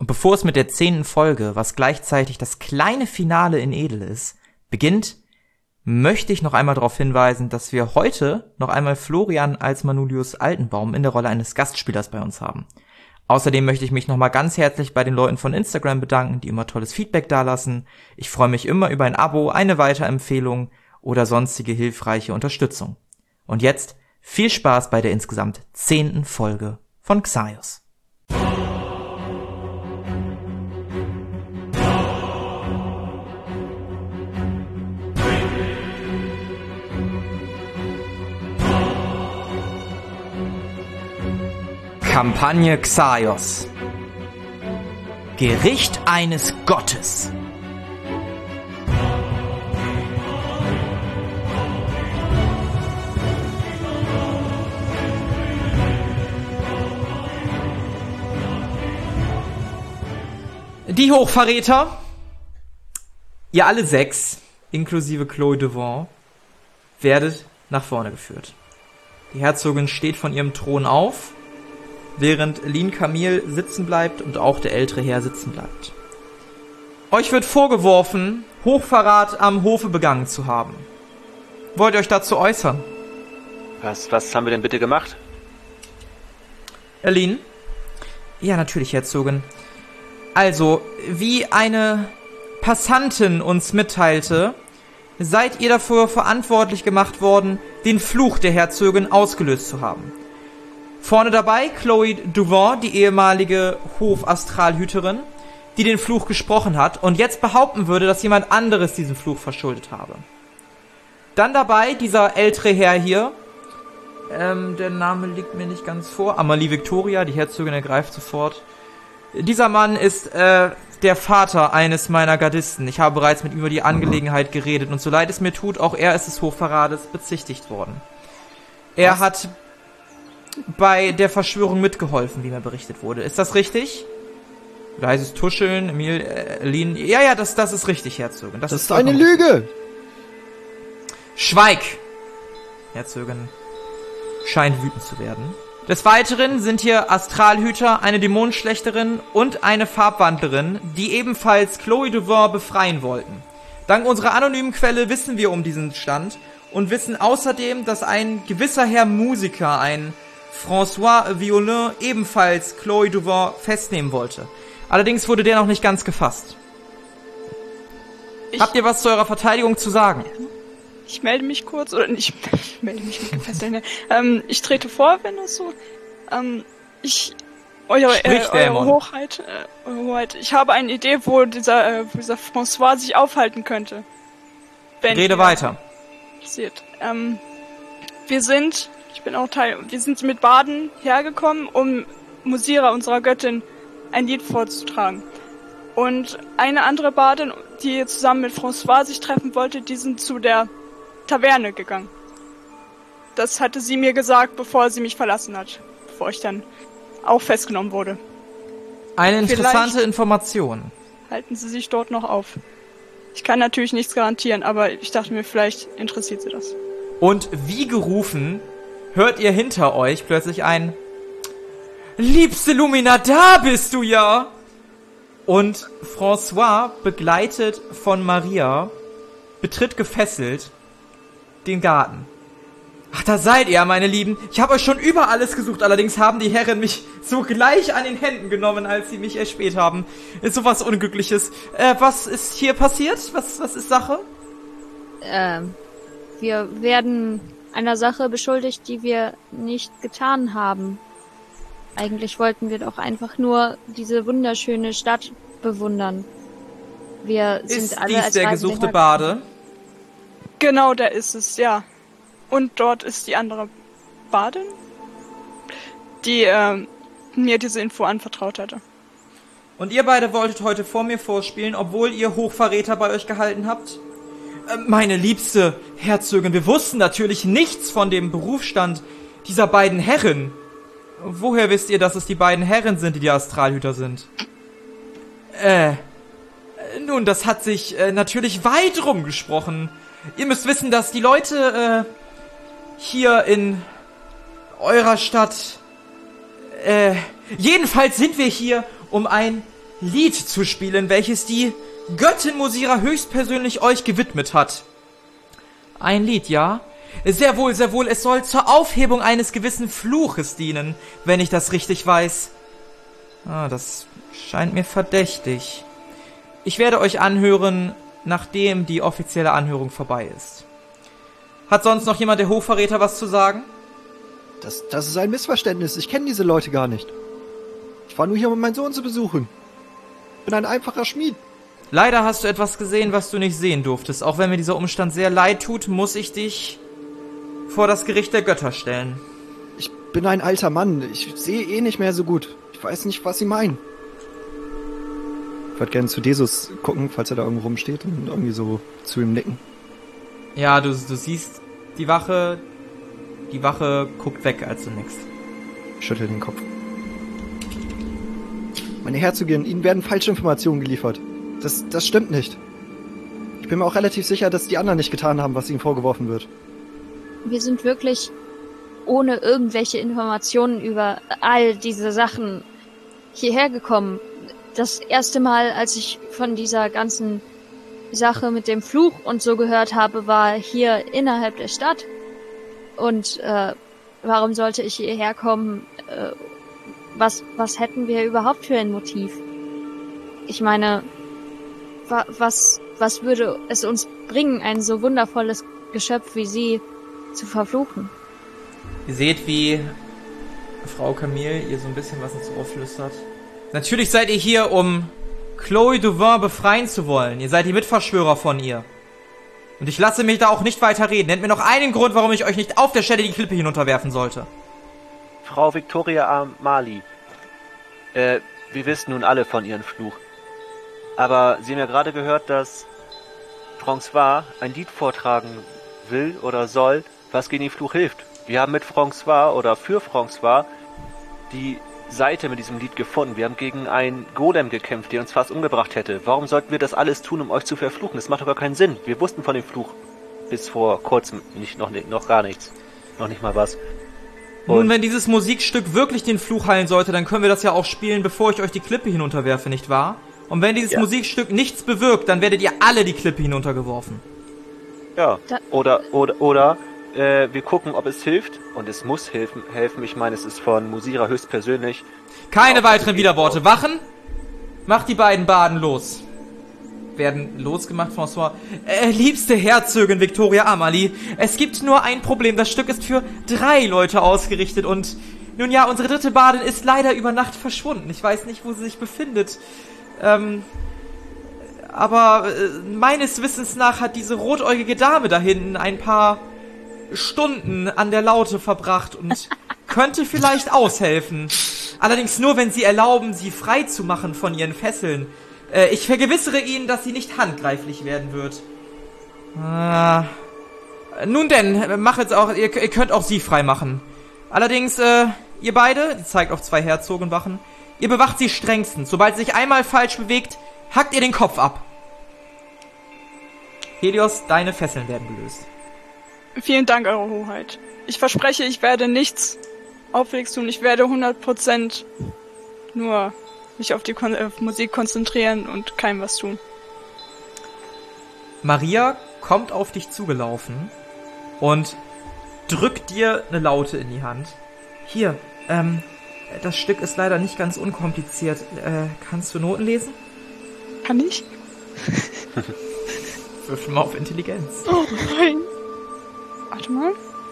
Und bevor es mit der 10. Folge, was gleichzeitig das kleine Finale in Edel ist, beginnt, möchte ich noch einmal darauf hinweisen, dass wir heute noch einmal Florian als Manulius Altenbaum in der Rolle eines Gastspielers bei uns haben. Außerdem möchte ich mich nochmal ganz herzlich bei den Leuten von Instagram bedanken, die immer tolles Feedback dalassen. Ich freue mich immer über ein Abo, eine Weiterempfehlung oder sonstige hilfreiche Unterstützung. Und jetzt viel Spaß bei der insgesamt 10. Folge von Xaios. Kampagne Xaios. Gericht eines Gottes. Die Hochverräter, ihr alle 6, inklusive Chloe Devon, werdet nach vorne geführt. Die Herzogin steht von ihrem Thron auf, während Lin Camille sitzen bleibt und auch der ältere Herr sitzen bleibt. Euch wird vorgeworfen, Hochverrat am Hofe begangen zu haben. Wollt ihr euch dazu äußern? Was haben wir denn bitte gemacht? Lin? Ja, natürlich, Herzogin. Also, wie eine Passantin uns mitteilte, seid ihr dafür verantwortlich gemacht worden, den Fluch der Herzogin ausgelöst zu haben. Vorne dabei Chloe Devon, die ehemalige Hof-Astralhüterin, die den Fluch gesprochen hat und jetzt behaupten würde, dass jemand anderes diesen Fluch verschuldet habe. Dann dabei dieser ältere Herr hier, der Name liegt mir nicht ganz vor, Amalie Victoria, die Herzogin ergreift sofort. Dieser Mann ist der Vater eines meiner Gardisten. Ich habe bereits mit ihm über die Angelegenheit geredet und so leid es mir tut, auch er ist des Hochverrats bezichtigt worden. Er hat bei der Verschwörung mitgeholfen, wie mir berichtet wurde. Ist das richtig? Leises Tuscheln, Lin. Ja, das ist richtig, Herzogin. Das ist eine Lüge! Schweig! Herzogin scheint wütend zu werden. Des Weiteren sind hier Astralhüter, eine Dämonenschlechterin und eine Farbwandlerin, die ebenfalls Chloe Devon befreien wollten. Dank unserer anonymen Quelle wissen wir um diesen Stand und wissen außerdem, dass ein gewisser Herr Musiker, ein François Violin, ebenfalls Chloe Devon festnehmen wollte. Allerdings wurde der noch nicht ganz gefasst. Habt ihr was zu eurer Verteidigung zu sagen? Ich melde mich kurz, oder nicht, ich melde mich mit gefesselt. Ich trete vor, wenn das so. Eure Hochheit, ich habe eine Idee, wo dieser François sich aufhalten könnte. Rede weiter. Wir sind mit Baden hergekommen, um Musira, unserer Göttin, ein Lied vorzutragen. Und eine andere Badin, die zusammen mit François sich treffen wollte, die sind zu der Taverne gegangen. Das hatte sie mir gesagt, bevor sie mich verlassen hat. Bevor ich dann auch festgenommen wurde. Eine interessante Information. Halten Sie sich dort noch auf. Ich kann natürlich nichts garantieren, aber ich dachte mir, vielleicht interessiert Sie das. Und wie gerufen, hört ihr hinter euch plötzlich ein Liebste Lumina, da bist du ja! Und François, begleitet von Maria, betritt gefesselt den Garten. Ach, da seid ihr, meine Lieben. Ich habe euch schon über alles gesucht, allerdings haben die Herren mich sogleich an den Händen genommen, als sie mich erspäht haben. Ist sowas Unglückliches. Was ist hier passiert? Was ist Sache? Wir werden einer Sache beschuldigt, die wir nicht getan haben. Eigentlich wollten wir doch einfach nur diese wunderschöne Stadt bewundern. Wir sind ist alle dies als der Reisende gesuchte Bade? Genau, da ist es, ja. Und dort ist die andere Badin, die mir diese Info anvertraut hatte. Und ihr beide wolltet heute vor mir vorspielen, obwohl ihr Hochverräter bei euch gehalten habt? Meine liebste Herzogin, wir wussten natürlich nichts von dem Berufsstand dieser beiden Herren. Woher wisst ihr, dass es die beiden Herren sind, die die Astralhüter sind? Nun, das hat sich natürlich weit rumgesprochen. Ihr müsst wissen, dass die Leute hier in eurer Stadt... jedenfalls sind wir hier, um ein Lied zu spielen, welches die Göttin Mosira höchstpersönlich euch gewidmet hat. Ein Lied, ja? Sehr wohl, sehr wohl. Es soll zur Aufhebung eines gewissen Fluches dienen, wenn ich das richtig weiß. Das scheint mir verdächtig. Ich werde euch anhören, nachdem die offizielle Anhörung vorbei ist. Hat sonst noch jemand der Hofverräter was zu sagen? Das ist ein Missverständnis. Ich kenne diese Leute gar nicht. Ich war nur hier, um meinen Sohn zu besuchen. Ich bin ein einfacher Schmied. Leider hast du etwas gesehen, was du nicht sehen durftest. Auch wenn mir dieser Umstand sehr leid tut, muss ich dich vor das Gericht der Götter stellen. Ich bin ein alter Mann. Ich sehe eh nicht mehr so gut. Ich weiß nicht, was Sie meinen. Ich würde gerne zu Jesus gucken, falls er da irgendwo rumsteht und irgendwie so zu ihm nicken. Ja, du siehst die Wache. Die Wache guckt weg, als du nickst. Ich schüttel den Kopf. Meine Herzogin, Ihnen werden falsche Informationen geliefert. Das stimmt nicht. Ich bin mir auch relativ sicher, dass die anderen nicht getan haben, was ihnen vorgeworfen wird. Wir sind wirklich ohne irgendwelche Informationen über all diese Sachen hierher gekommen. Das erste Mal, als ich von dieser ganzen Sache mit dem Fluch und so gehört habe, war hier innerhalb der Stadt. Und warum sollte ich hierher kommen? Was hätten wir überhaupt für ein Motiv? Ich meine, was würde es uns bringen, ein so wundervolles Geschöpf wie Sie zu verfluchen? Ihr seht, wie Frau Camille ihr so ein bisschen was ins Ohr flüstert. Natürlich seid ihr hier, um Chloe Duvin befreien zu wollen. Ihr seid die Mitverschwörer von ihr. Und ich lasse mich da auch nicht weiter reden. Nennt mir noch einen Grund, warum ich euch nicht auf der Stelle die Klippe hinunterwerfen sollte. Frau Victoria Amali, wir wissen nun alle von ihrem Fluch. Aber Sie haben ja gerade gehört, dass François ein Lied vortragen will oder soll, was gegen den Fluch hilft. Wir haben mit François oder für François die Seite mit diesem Lied gefunden. Wir haben gegen einen Golem gekämpft, der uns fast umgebracht hätte. Warum sollten wir das alles tun, um euch zu verfluchen? Das macht doch gar keinen Sinn. Wir wussten von dem Fluch bis vor kurzem noch gar nichts. Noch nicht mal was. Nun, wenn dieses Musikstück wirklich den Fluch heilen sollte, dann können wir das ja auch spielen, bevor ich euch die Klippe hinunterwerfe, nicht wahr? Und wenn dieses Musikstück nichts bewirkt, dann werdet ihr alle die Klippe hinuntergeworfen. Ja, oder wir gucken, ob es hilft. Und es muss helfen. Ich meine, es ist von Mosira höchstpersönlich. Keine weiteren Widerworte. Wachen! Macht die beiden Baden los. Werden losgemacht, François. Liebste Herzogin Victoria Amali, es gibt nur ein Problem. Das Stück ist für 3 Leute ausgerichtet und nun ja, unsere dritte Badin ist leider über Nacht verschwunden. Ich weiß nicht, wo sie sich befindet. Aber meines Wissens nach hat diese rotäugige Dame da hinten ein paar Stunden an der Laute verbracht und könnte vielleicht aushelfen. Allerdings nur, wenn Sie erlauben, sie frei zu machen von ihren Fesseln. Ich vergewissere Ihnen, dass sie nicht handgreiflich werden wird. Nun denn, mach jetzt auch, ihr könnt auch sie frei machen. Allerdings, ihr beide, die zeigt auf 2 Herzogenwachen, ihr bewacht sie strengstens. Sobald sie sich einmal falsch bewegt, hackt ihr den Kopf ab. Helios, deine Fesseln werden gelöst. Vielen Dank, Eure Hoheit. Ich verspreche, ich werde nichts auffälliges tun. Ich werde 100% nur mich auf die Musik konzentrieren und keinem was tun. Maria kommt auf dich zugelaufen und drückt dir eine Laute in die Hand. Hier, das Stück ist leider nicht ganz unkompliziert. Kannst du Noten lesen? Kann ich? Würfel mal auf Intelligenz. Oh nein. Warte mal.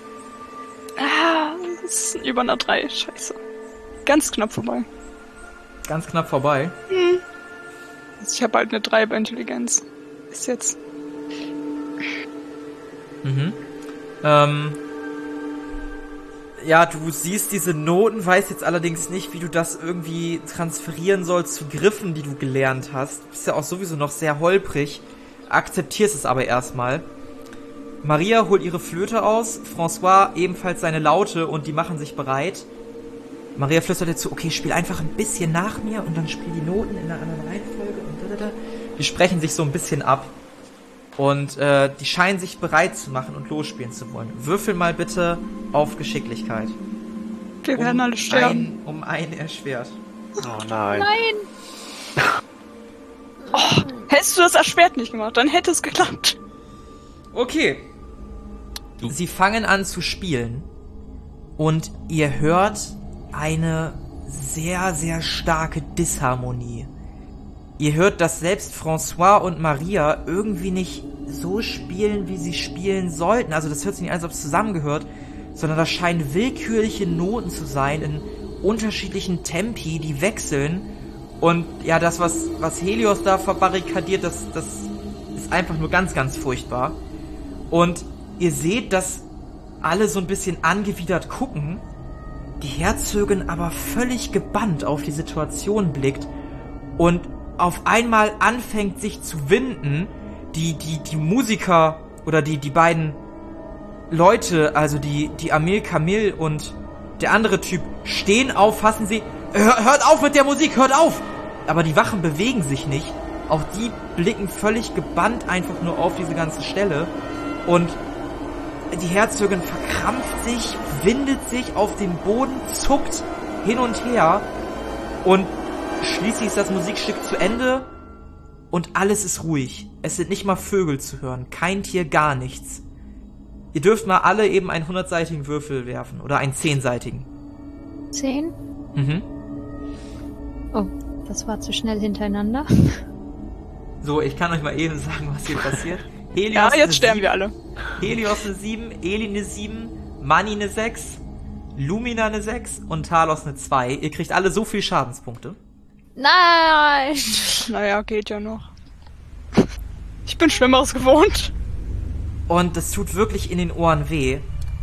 Das ist über einer 3. Scheiße. Ganz knapp vorbei. Ganz knapp vorbei? Also ich habe halt eine 3 bei Intelligenz. Ist jetzt. Ja, du siehst diese Noten, weißt jetzt allerdings nicht, wie du das irgendwie transferieren sollst zu Griffen, die du gelernt hast. Du bist ja auch sowieso noch sehr holprig. Akzeptierst es aber erstmal. Maria holt ihre Flöte aus, François ebenfalls seine Laute und die machen sich bereit. Maria flüstert dir zu, okay, spiel einfach ein bisschen nach mir und dann spiel die Noten in einer anderen Reihenfolge und da. Die sprechen sich so ein bisschen ab. Und die scheinen sich bereit zu machen und losspielen zu wollen. Würfel mal bitte auf Geschicklichkeit. Wir werden alle sterben. Um ein erschwert. Oh nein. Nein! das erschwert nicht gemacht, dann hätte es geklappt. Okay. Sie fangen an zu spielen und ihr hört eine sehr, sehr starke Disharmonie. Ihr hört, dass selbst François und Maria irgendwie nicht so spielen, wie sie spielen sollten. Also das hört sich nicht an, als ob es zusammengehört, sondern das scheinen willkürliche Noten zu sein in unterschiedlichen Tempi, die wechseln. Und ja, das, was Helios da verbarrikadiert, das ist einfach nur ganz, ganz furchtbar. Und ihr seht, dass alle so ein bisschen angewidert gucken, die Herzogin aber völlig gebannt auf die Situation blickt und auf einmal anfängt sich zu winden. Die Musiker oder die beiden Leute, also die Amil Kamil und der andere Typ, stehen auf, fassen sie, hört auf mit der Musik, hört auf! Aber die Wachen bewegen sich nicht. Auch die blicken völlig gebannt einfach nur auf diese ganze Stelle. Und die Herzogin verkrampft sich, windet sich auf dem Boden, zuckt hin und her. Und schließlich ist das Musikstück zu Ende und alles ist ruhig. Es sind nicht mal Vögel zu hören, kein Tier, gar nichts. Ihr dürft mal alle eben einen 100-seitigen Würfel werfen oder einen 10-seitigen. 10? Mhm. Oh, das war zu schnell hintereinander. So, ich kann euch mal eben sagen, was hier passiert. Helios Ja, jetzt sterben wir alle. Helios eine 7, Eli eine 7, Mani eine 6, Lumina eine 6 und Talos eine 2. Ihr kriegt alle so viel Schadenspunkte. Nein! Naja, geht ja noch. Ich bin Schlimmeres gewohnt. Und das tut wirklich in den Ohren weh.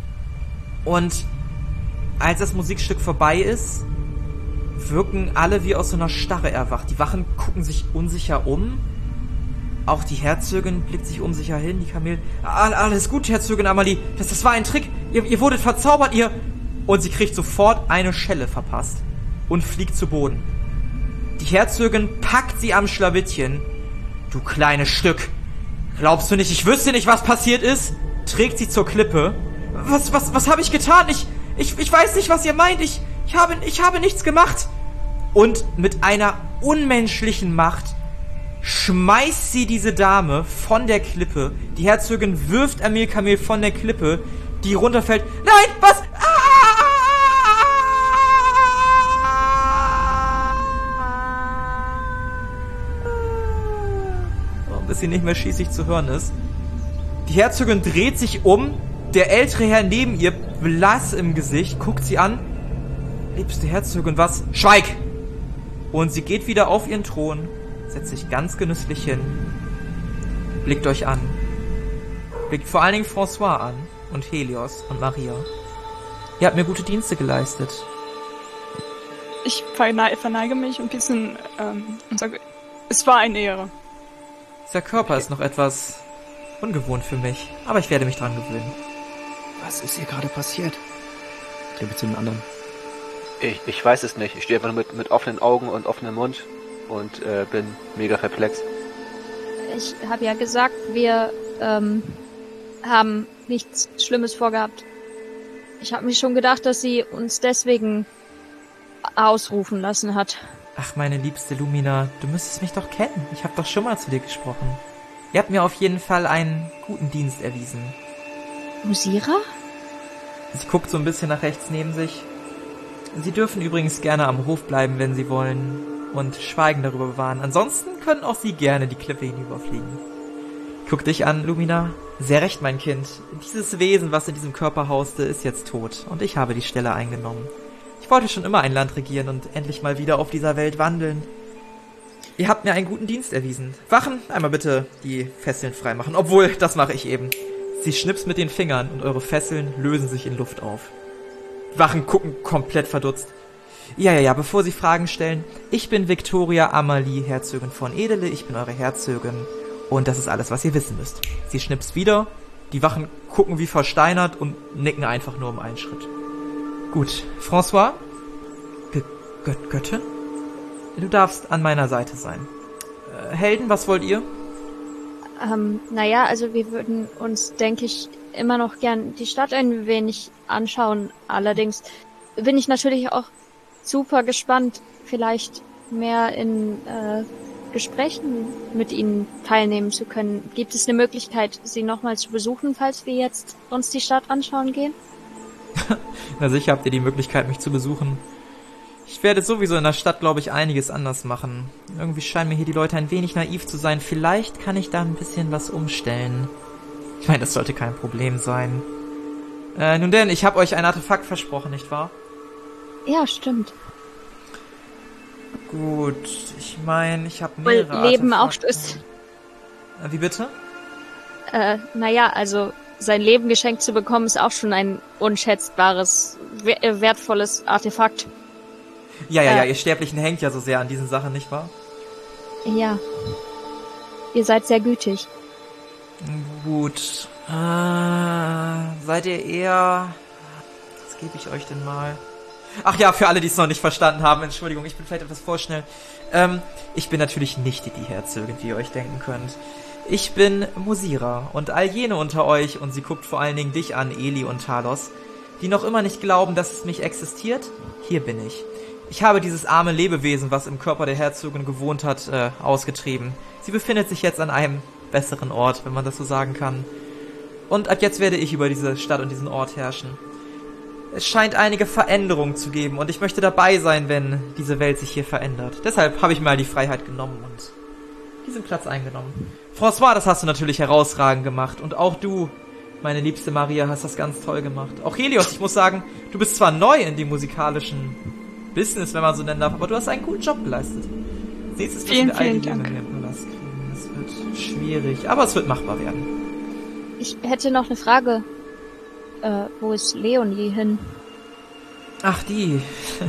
Und als das Musikstück vorbei ist, wirken alle wie aus so einer Starre erwacht. Die Wachen gucken sich unsicher um. Auch die Herzogin blickt sich unsicher hin. Die Kamel, alles gut, Herzogin Amalie. Das war ein Trick. Ihr wurdet verzaubert, ihr... Und sie kriegt sofort eine Schelle verpasst und fliegt zu Boden. Die Herzogin packt sie am Schlawittchen. Du kleines Stück. Glaubst du nicht, ich wüsste nicht, was passiert ist? Trägt sie zur Klippe. Was habe ich getan? Ich weiß nicht, was ihr meint. Ich habe nichts gemacht. Und mit einer unmenschlichen Macht schmeißt sie diese Dame von der Klippe. Die Herzogin wirft Amil Kamil von der Klippe, die runterfällt. Nein, was? Bis sie nicht mehr schießig zu hören ist. Die Herzogin dreht sich um, der ältere Herr neben ihr, blass im Gesicht, guckt sie an. Liebste Herzogin, was? Schweig! Und sie geht wieder auf ihren Thron, setzt sich ganz genüsslich hin, blickt euch an. Blickt vor allen Dingen François an und Helios und Maria. Ihr habt mir gute Dienste geleistet. Ich verneige mich ein bisschen und sage, es war eine Ehre. Dieser Körper ist noch etwas ungewohnt für mich, aber ich werde mich dran gewöhnen. Was ist hier gerade passiert? Dreh mich zu den anderen. Ich weiß es nicht. Ich stehe einfach nur mit offenen Augen und offenem Mund und bin mega perplex. Ich habe ja gesagt, wir haben nichts Schlimmes vorgehabt. Ich habe mir schon gedacht, dass sie uns deswegen ausrufen lassen hat. Ach, meine liebste Lumina, du müsstest mich doch kennen. Ich habe doch schon mal zu dir gesprochen. Ihr habt mir auf jeden Fall einen guten Dienst erwiesen. Musira? Sie guckt so ein bisschen nach rechts neben sich. Sie dürfen übrigens gerne am Hof bleiben, wenn Sie wollen, und Schweigen darüber bewahren. Ansonsten können auch Sie gerne die Klippe hinüberfliegen. Guck dich an, Lumina. Sehr recht, mein Kind. Dieses Wesen, was in diesem Körper hauste, ist jetzt tot, und ich habe die Stelle eingenommen. Ich wollte schon immer ein Land regieren und endlich mal wieder auf dieser Welt wandeln. Ihr habt mir einen guten Dienst erwiesen. Wachen, einmal bitte die Fesseln freimachen. Obwohl, das mache ich eben. Sie schnipst mit den Fingern und eure Fesseln lösen sich in Luft auf. Wachen gucken komplett verdutzt. Ja, bevor Sie Fragen stellen. Ich bin Victoria Amalie, Herzogin von Edele. Ich bin eure Herzogin. Und das ist alles, was ihr wissen müsst. Sie schnipst wieder. Die Wachen gucken wie versteinert und nicken einfach nur um einen Schritt. Gut, François? Göttin? Du darfst an meiner Seite sein. Helden, was wollt ihr? Naja, also wir würden uns, denke ich, immer noch gern die Stadt ein wenig anschauen. Allerdings bin ich natürlich auch super gespannt, vielleicht mehr in Gesprächen mit ihnen teilnehmen zu können. Gibt es eine Möglichkeit, sie nochmal zu besuchen, falls wir jetzt uns die Stadt anschauen gehen? Na sicher habt ihr die Möglichkeit, mich zu besuchen. Ich werde sowieso in der Stadt, glaube ich, einiges anders machen. Irgendwie scheinen mir hier die Leute ein wenig naiv zu sein. Vielleicht kann ich da ein bisschen was umstellen. Ich meine, das sollte kein Problem sein. Nun denn, ich habe euch ein Artefakt versprochen, nicht wahr? Ja, stimmt. Gut, ich meine, ich habe mehrere Leben auch Artefakte. ist. Wie bitte? Naja, also sein Leben geschenkt zu bekommen, ist auch schon ein unschätzbares, wertvolles Artefakt. Ja, ihr Sterblichen hängt ja so sehr an diesen Sachen, nicht wahr? Ja. Ihr seid sehr gütig. Gut. Seid ihr eher... Was gebe ich euch denn mal? Ach ja, für alle, die es noch nicht verstanden haben, Entschuldigung, ich bin vielleicht etwas vorschnell. Ich bin natürlich nicht die Herzogin, wie ihr euch denken könnt. Ich bin Musira und all jene unter euch, und sie guckt vor allen Dingen dich an, Eli und Talos, die noch immer nicht glauben, dass es mich existiert, hier bin ich. Ich habe dieses arme Lebewesen, was im Körper der Herzogin gewohnt hat, ausgetrieben. Sie befindet sich jetzt an einem besseren Ort, wenn man das so sagen kann. Und ab jetzt werde ich über diese Stadt und diesen Ort herrschen. Es scheint einige Veränderungen zu geben und ich möchte dabei sein, wenn diese Welt sich hier verändert. Deshalb habe ich mal die Freiheit genommen und diesen Platz eingenommen. François, das hast du natürlich herausragend gemacht. Und auch du, meine liebste Maria, hast das ganz toll gemacht. Auch Helios, ich muss sagen, du bist zwar neu in dem musikalischen Business, wenn man so nennen darf, aber du hast einen guten Job geleistet. Nächstes müssen wir all die Dinge hier im Palast kriegen. Es wird schwierig, aber es wird machbar werden. Ich hätte noch eine Frage. Wo ist Leonie hin? Ach, die.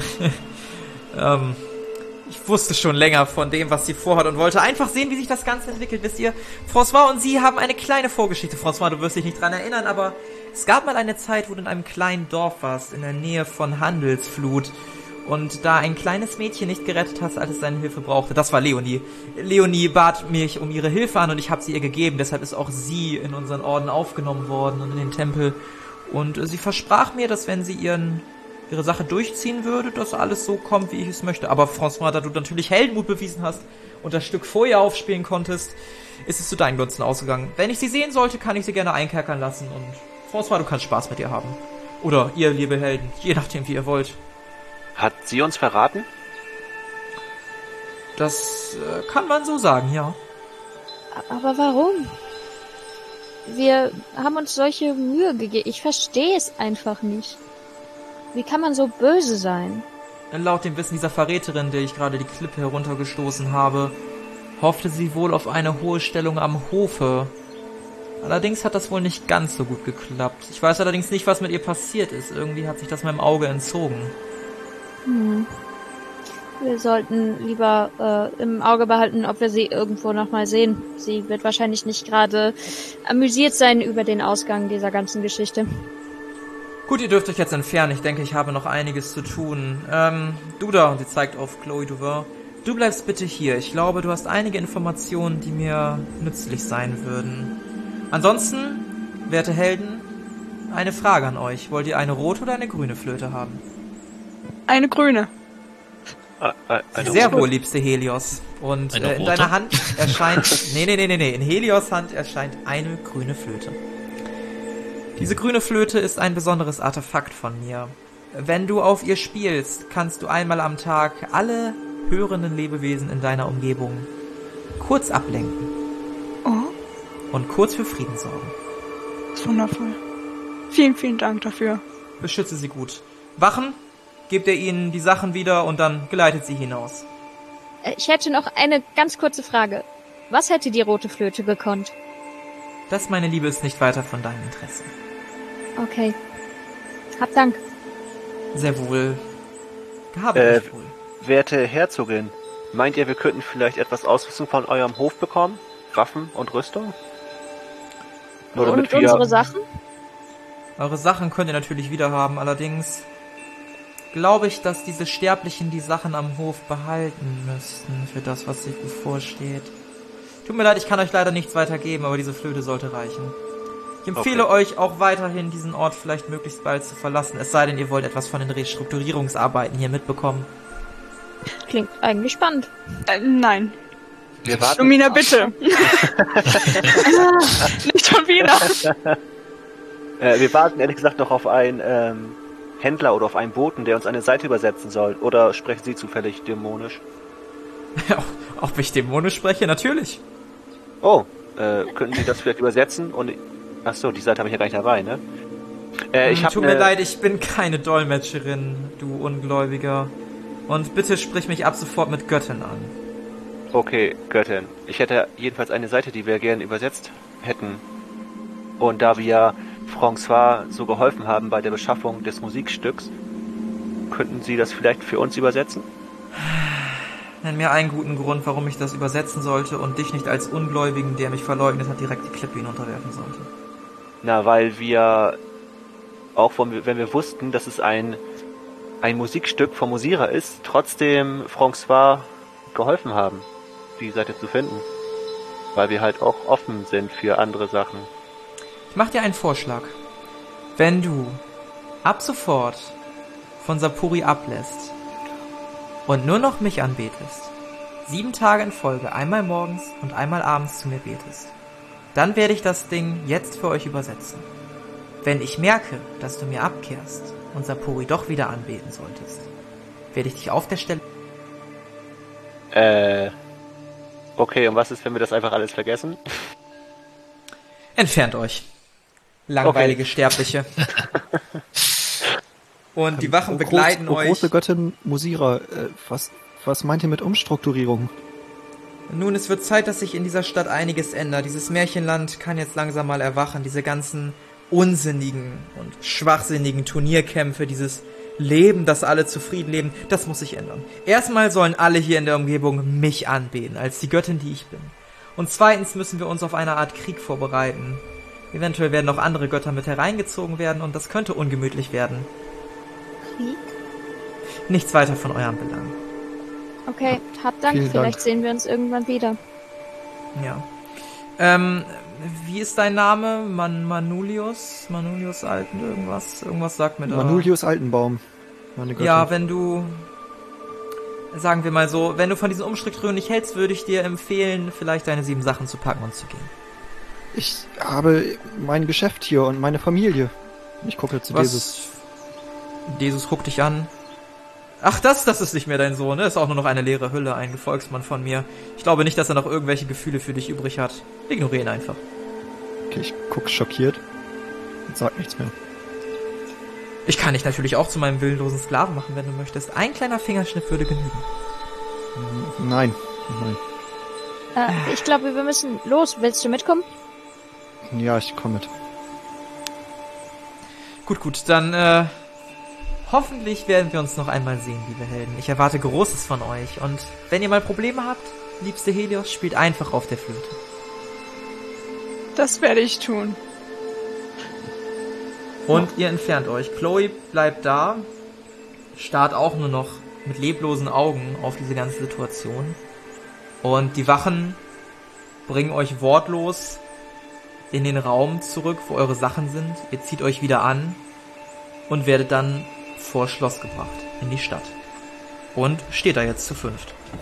Ich wusste schon länger von dem, was sie vorhat und wollte einfach sehen, wie sich das Ganze entwickelt. Wisst ihr, François und sie haben eine kleine Vorgeschichte. François, du wirst dich nicht dran erinnern, aber es gab mal eine Zeit, wo du in einem kleinen Dorf warst, in der Nähe von Handelsflut. Und da ein kleines Mädchen nicht gerettet hast, als es seine Hilfe brauchte. Das war Leonie. Leonie bat mich um ihre Hilfe an und ich habe sie ihr gegeben. Deshalb ist auch sie in unseren Orden aufgenommen worden und in den Tempel. Und sie versprach mir, dass wenn sie ihre Sache durchziehen würde, dass alles so kommt, wie ich es möchte. Aber François, da du natürlich Heldenmut bewiesen hast und das Stück vor ihr aufspielen konntest, ist es zu deinen Gunsten ausgegangen. Wenn ich sie sehen sollte, kann ich sie gerne einkerkern lassen. Und François, du kannst Spaß mit ihr haben. Oder ihr, liebe Helden, je nachdem, wie ihr wollt. Hat sie uns verraten? Das kann man so sagen, ja. Aber warum? Wir haben uns solche Mühe gegeben. Ich verstehe es einfach nicht. Wie kann man so böse sein? Laut dem Wissen dieser Verräterin, der ich gerade die Klippe heruntergestoßen habe, hoffte sie wohl auf eine hohe Stellung am Hofe. Allerdings hat das wohl nicht ganz so gut geklappt. Ich weiß allerdings nicht, was mit ihr passiert ist. Irgendwie hat sich das meinem Auge entzogen. Wir sollten lieber im Auge behalten, ob wir sie irgendwo nochmal sehen. Sie wird wahrscheinlich nicht gerade amüsiert sein über den Ausgang dieser ganzen Geschichte. Gut, ihr dürft euch jetzt entfernen. Ich denke, ich habe noch einiges zu tun. Du da, und sie zeigt auf Chloe Duvin. Du bleibst bitte hier. Ich glaube, du hast einige Informationen, die mir nützlich sein würden. Ansonsten, werte Helden, eine Frage an euch. Wollt ihr eine rote oder eine grüne Flöte haben? Eine grüne. Sehr wohl, liebste Helios. Und in deiner Hand erscheint... Nee. In Helios Hand erscheint eine grüne Flöte. Diese grüne Flöte ist ein besonderes Artefakt von mir. Wenn du auf ihr spielst, kannst du einmal am Tag alle hörenden Lebewesen in deiner Umgebung kurz ablenken. Oh. Und kurz für Frieden sorgen. Das ist wundervoll. Vielen, vielen Dank dafür. Beschütze sie gut. Wachen, gebt ihr ihnen die Sachen wieder und dann geleitet sie hinaus. Ich hätte noch eine ganz kurze Frage. Was hätte die rote Flöte gekonnt? Das, meine Liebe, ist nicht weiter von deinem Interesse. Okay. Hab Dank. Sehr wohl. Gehabe dich wohl. Werte Herzogin, meint ihr, wir könnten vielleicht etwas Ausrüstung von eurem Hof bekommen? Waffen und Rüstung? Nur Und damit wir... unsere Sachen? Eure Sachen könnt ihr natürlich wieder haben, allerdings glaube ich, dass diese Sterblichen die Sachen am Hof behalten müssten für das, was sich bevorsteht. Tut mir leid, ich kann euch leider nichts weiter geben, aber diese Flöte sollte reichen. Ich empfehle euch auch weiterhin, diesen Ort vielleicht möglichst bald zu verlassen, es sei denn, ihr wollt etwas von den Restrukturierungsarbeiten hier mitbekommen. Klingt eigentlich spannend. Nein. Wir warten. Lumina, bitte. Nicht schon wieder. Wir warten ehrlich gesagt noch auf einen Händler oder auf einen Boten, der uns eine Seite übersetzen soll. Oder sprechen Sie zufällig dämonisch? Ob ich dämonisch spreche? Natürlich. Oh, könnten Sie das vielleicht übersetzen? Und achso, die Seite habe ich ja gar nicht dabei, ne? Tut mir leid, ich bin keine Dolmetscherin, du Ungläubiger. Und bitte sprich mich ab sofort mit Göttin an. Okay, Göttin. Ich hätte jedenfalls eine Seite, die wir gerne übersetzt hätten. Und da wir François so geholfen haben bei der Beschaffung des Musikstücks, könnten Sie das vielleicht für uns übersetzen? Nenn mir einen guten Grund, warum ich das übersetzen sollte und dich nicht als Ungläubigen, der mich verleugnet hat, direkt die Klippe hinunterwerfen sollte. Na, weil wir, auch wenn wir wussten, dass es ein Musikstück vom Musierer ist, trotzdem François geholfen haben, die Seite zu finden. Weil wir halt auch offen sind für andere Sachen. Ich mach dir einen Vorschlag. Wenn du ab sofort von Sapuri ablässt und nur noch mich anbetest, 7 Tage in Folge, einmal morgens und einmal abends zu mir betest, dann werde ich das Ding jetzt für euch übersetzen. Wenn ich merke, dass du mir abkehrst und Sapuri doch wieder anbeten solltest, werde ich dich auf der Stelle... Okay, und was ist, wenn wir das einfach alles vergessen? Entfernt euch. Langweilige Sterbliche. Und die Wachen begleiten euch... Große Göttin Musira, was meint ihr mit Umstrukturierung? Nun, es wird Zeit, dass sich in dieser Stadt einiges ändert. Dieses Märchenland kann jetzt langsam mal erwachen. Diese ganzen unsinnigen und schwachsinnigen Turnierkämpfe, dieses Leben, dass alle zufrieden leben, das muss sich ändern. Erstmal sollen alle hier in der Umgebung mich anbeten, als die Göttin, die ich bin. Und zweitens müssen wir uns auf eine Art Krieg vorbereiten. Eventuell werden auch andere Götter mit hereingezogen werden und das könnte ungemütlich werden. Krieg? Nichts weiter von eurem Belang. Okay, habt Dank. Vielleicht sehen wir uns irgendwann wieder. Ja. Wie ist dein Name? Manulius? Manulius Alten, irgendwas? Irgendwas sagt mir da. Manulius Altenbaum. Meine Göttin. Ja, wenn du... Sagen wir mal so, wenn du von diesen Umstrukturierungen nicht hältst, würde ich dir empfehlen, vielleicht deine 7 Sachen zu packen und zu gehen. Ich habe mein Geschäft hier und meine Familie. Ich gucke zu Desus. Desus guckt dich an. Ach, das ist nicht mehr dein Sohn, ne? Ist auch nur noch eine leere Hülle, ein Gefolgsmann von mir. Ich glaube nicht, dass er noch irgendwelche Gefühle für dich übrig hat. Ignoriere ihn einfach. Okay, ich guck schockiert und sag nichts mehr. Ich kann dich natürlich auch zu meinem willenlosen Sklaven machen, wenn du möchtest. Ein kleiner Fingerschnitt würde genügen. Nein. Ich glaube, wir müssen los. Willst du mitkommen? Ja, ich komme mit. Gut, dann hoffentlich werden wir uns noch einmal sehen, liebe Helden. Ich erwarte Großes von euch. Und wenn ihr mal Probleme habt, liebste Helios, spielt einfach auf der Flöte. Das werde ich tun. Und ihr entfernt euch. Chloe bleibt da, starrt auch nur noch mit leblosen Augen auf diese ganze Situation. Und die Wachen bringen euch wortlos in den Raum zurück, wo eure Sachen sind. Ihr zieht euch wieder an und werdet dann vor Schloss gebracht, in die Stadt. Und steht da jetzt zu 5.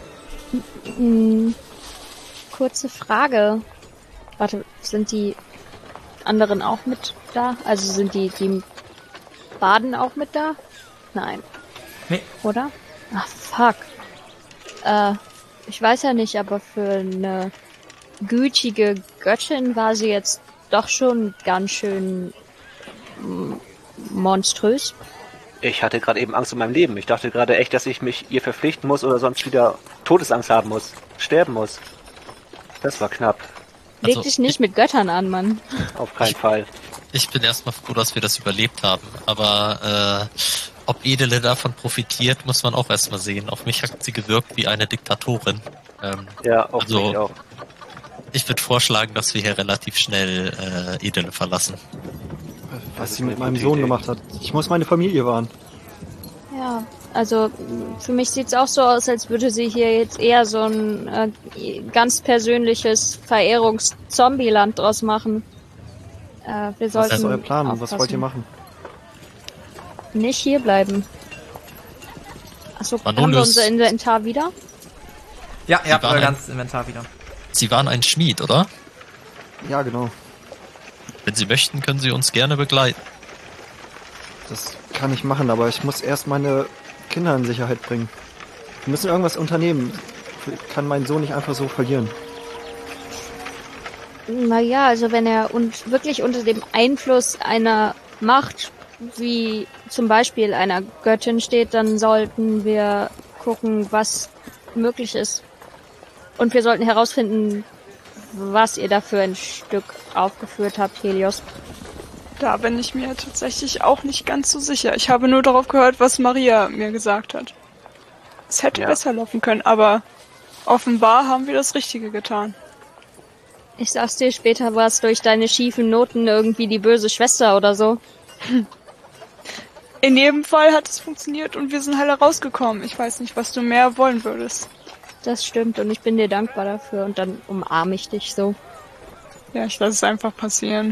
Kurze Frage. Warte, sind die anderen auch mit da? Also sind die Baden auch mit da? Nein. Nee. Oder? Ach, fuck. Ich weiß ja nicht, aber für eine gütige Göttin war sie jetzt doch schon ganz schön monströs. Ich hatte gerade eben Angst um mein Leben. Ich dachte gerade echt, dass ich mich ihr verpflichten muss oder sonst wieder Todesangst haben muss. Sterben muss. Das war knapp. Leg dich nicht mit Göttern an, Mann. Auf keinen Fall. Ich bin erstmal froh, dass wir das überlebt haben. Aber ob Edele davon profitiert, muss man auch erstmal sehen. Auf mich hat sie gewirkt wie eine Diktatorin. Ja, auf mich auch. Ich würde vorschlagen, dass wir hier relativ schnell Edele verlassen. Was sie mit meinem Sohn gemacht hat. Ich muss meine Familie wahren. Ja, also für mich sieht's auch so aus, als würde sie hier jetzt eher so ein ganz persönliches Verehrungs-Zombie-Land draus machen. Wir sollten was ist euer Plan? aufpassen. Was wollt ihr machen? Nicht hier bleiben. Achso, haben wir Manulius. unser Inventar wieder? Ja, ihr habt waren euer ein- ganzes Inventar wieder. Sie waren ein Schmied, oder? Ja, genau. Wenn Sie möchten, können Sie uns gerne begleiten. Das kann ich machen, aber ich muss erst meine Kinder in Sicherheit bringen. Wir müssen irgendwas unternehmen. Ich kann meinen Sohn nicht einfach so verlieren. Naja, also wenn er wirklich unter dem Einfluss einer Macht, wie zum Beispiel einer Göttin steht, dann sollten wir gucken, was möglich ist. Und wir sollten herausfinden, was ihr da für ein Stück aufgeführt habt, Helios. Da bin ich mir tatsächlich auch nicht ganz so sicher. Ich habe nur darauf gehört, was Maria mir gesagt hat. Es hätte Ja. besser laufen können, aber offenbar haben wir das Richtige getan. Ich sag's dir, später war es durch deine schiefen Noten irgendwie die böse Schwester oder so. In jedem Fall hat es funktioniert und wir sind heile rausgekommen. Ich weiß nicht, was du mehr wollen würdest. Das stimmt und ich bin dir dankbar dafür und dann umarme ich dich so. Ja, ich lasse es einfach passieren.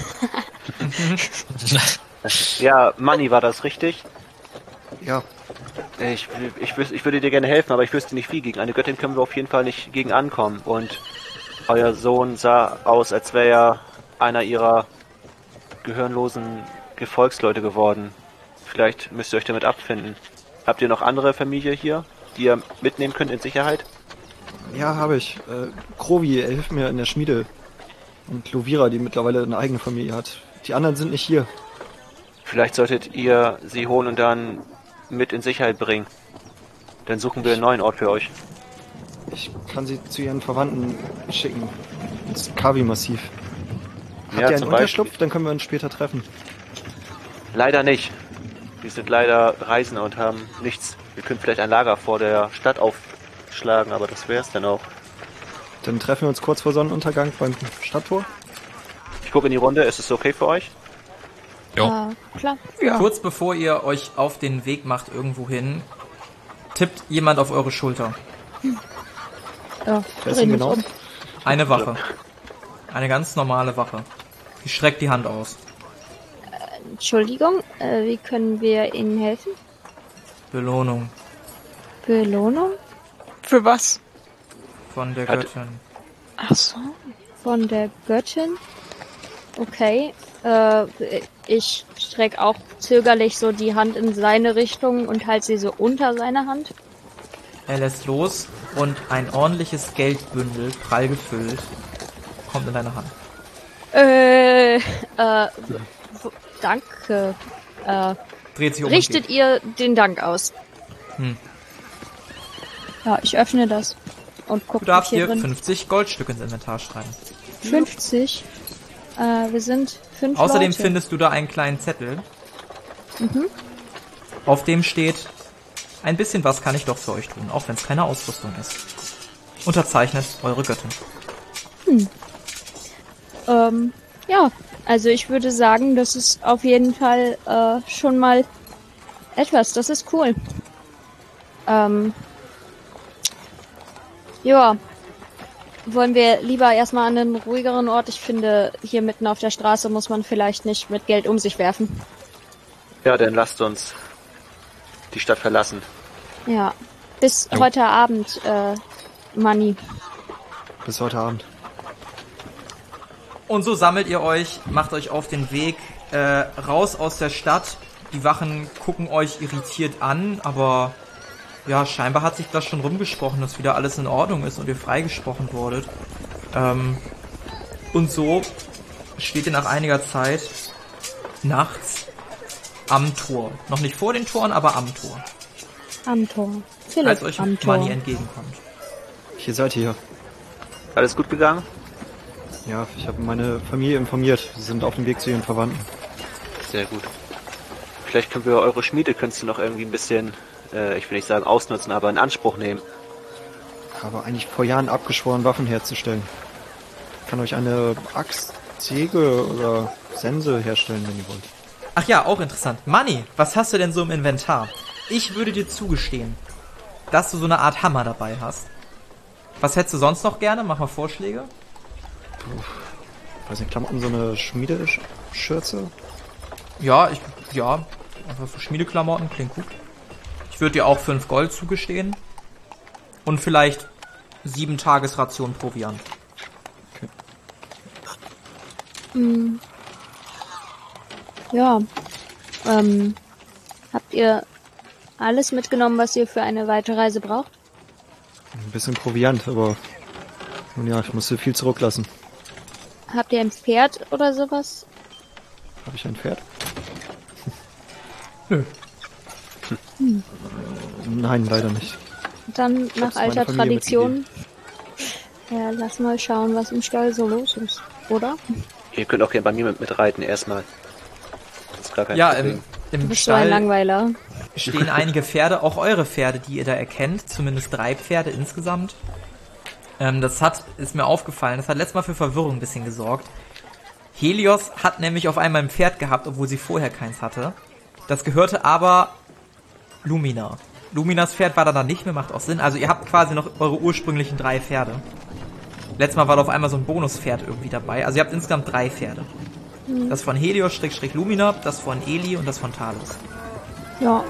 Ja, Manni, war das richtig? Ja, Ich würde dir gerne helfen, aber ich wüsste nicht wie. Gegen eine Göttin können wir auf jeden Fall nicht gegen ankommen. Und euer Sohn sah aus, als wäre er einer ihrer gehirnlosen Gefolgsleute geworden. Vielleicht müsst ihr euch damit abfinden. Habt ihr noch andere Familie hier, die ihr mitnehmen könnt in Sicherheit? ja, habe ich. Krovi, er hilft mir in der Schmiede. Und Lovira, die mittlerweile eine eigene Familie hat. Die anderen sind nicht hier. Vielleicht solltet ihr sie holen und dann mit in Sicherheit bringen. Dann suchen wir einen neuen Ort für euch. Ich kann sie zu ihren Verwandten schicken. Ins Kavi-Massiv. Habt Ja, ihr einen zum Unterschlupf? Dann können wir uns später treffen. Leider nicht. Wir sind leider Reisende und haben nichts. Wir können vielleicht ein Lager vor der Stadt aufschlagen, aber das wär's dann auch. Dann treffen wir uns kurz vor Sonnenuntergang beim Stadttor. Ich gucke in die Runde. Ist es okay für euch? Jo. Klar. Ja. Kurz bevor ihr euch auf den Weg macht irgendwo hin, tippt jemand auf eure Schulter. Ja, Wer ist drehen denn uns genau? Eine Wache. Eine ganz normale Wache. Die streckt die Hand aus. Entschuldigung, wie können wir Ihnen helfen? Belohnung Belohnung Für was? von der Hat- Göttin. Ach so. von der Göttin? Okay, ich strecke auch zögerlich so die Hand in seine Richtung und halte sie so unter seine Hand. Er lässt los und ein ordentliches Geldbündel, prall gefüllt, kommt in deine Hand. Danke. Dreht sich um Richtet und ihr den Dank aus? Hm. Ja, ich öffne das und geht. gucke Du darfst hier dir drin. 50 Goldstücke ins Inventar schreiben. 50. Wir sind 5 Außerdem Leute. findest du da einen kleinen Zettel. Auf dem steht, ein bisschen was kann ich doch für euch tun, auch wenn es keine Ausrüstung ist. Unterzeichnet eure Göttin. Ja, also ich würde sagen, das ist auf jeden Fall schon mal etwas. Das ist cool. Ja. Wollen wir lieber erstmal an einen ruhigeren Ort? Ich finde, hier mitten auf der Straße muss man vielleicht nicht mit Geld um sich werfen. Ja, dann lasst uns die Stadt verlassen. Ja. Bis Jo. heute Abend, Money. Bis heute Abend. Und so sammelt ihr euch, macht euch auf den Weg raus aus der Stadt. Die Wachen gucken euch irritiert an, aber ja, scheinbar hat sich das schon rumgesprochen, dass wieder alles in Ordnung ist und ihr freigesprochen wurdet. Und so steht ihr nach einiger Zeit nachts am Tor. Noch nicht vor den Toren, aber am Tor. Am Tor. Als Philipp euch am Tor. Money entgegenkommt. Hier seid ihr. Alles gut gegangen? Ja, ich habe meine Familie informiert. Sie sind auf dem Weg zu ihren Verwandten. Sehr gut. Vielleicht können wir eure Schmiedekünste noch irgendwie ein bisschen, ich will nicht sagen ausnutzen, aber in Anspruch nehmen. Habe eigentlich vor Jahren abgeschworen, Waffen herzustellen. Ich kann euch eine Axt, Säge oder Sense herstellen, wenn ihr wollt. Ach ja, auch interessant. Money, was hast du denn so im Inventar? Ich würde dir zugestehen, dass du so eine Art Hammer dabei hast. Was hättest du sonst noch gerne? Mach mal Vorschläge. Weiß nicht, Klamotten, so eine Schmiedeschürze? Ja, einfach so Schmiedeklamotten, klingt gut. Ich würde dir auch 5 Gold zugestehen. Und vielleicht 7 Tagesration Proviant. Ja. Habt ihr alles mitgenommen, was ihr für eine weitere Reise braucht? Ein bisschen Proviant, aber nun ja, ich musste viel zurücklassen. Habt ihr ein Pferd oder sowas? Habe ich ein Pferd? Nö. Nein, leider nicht. Dann nach hab's meiner alter Familie Tradition. Ja, lass mal schauen, was im Stall so los ist, oder? Ihr könnt auch gerne bei mir mit reiten erstmal. Das ist gar kein Ja, Problem. Du im bist so ein Stall Langweiler. stehen einige Pferde, auch eure Pferde, die ihr da erkennt. Zumindest 3 Pferde insgesamt. Ist mir aufgefallen, das hat letztes Mal für Verwirrung ein bisschen gesorgt. Helios hat nämlich auf einmal ein Pferd gehabt, obwohl sie vorher keins hatte. Das gehörte aber Lumina. Luminas Pferd war dann nicht mehr, macht auch Sinn. Also ihr habt quasi noch eure ursprünglichen 3 Pferde. Letztes Mal war da auf einmal so ein Bonuspferd irgendwie dabei. Also ihr habt insgesamt 3 Pferde. Das von Helios-Lumina, das von Eli und das von Talos. Ja.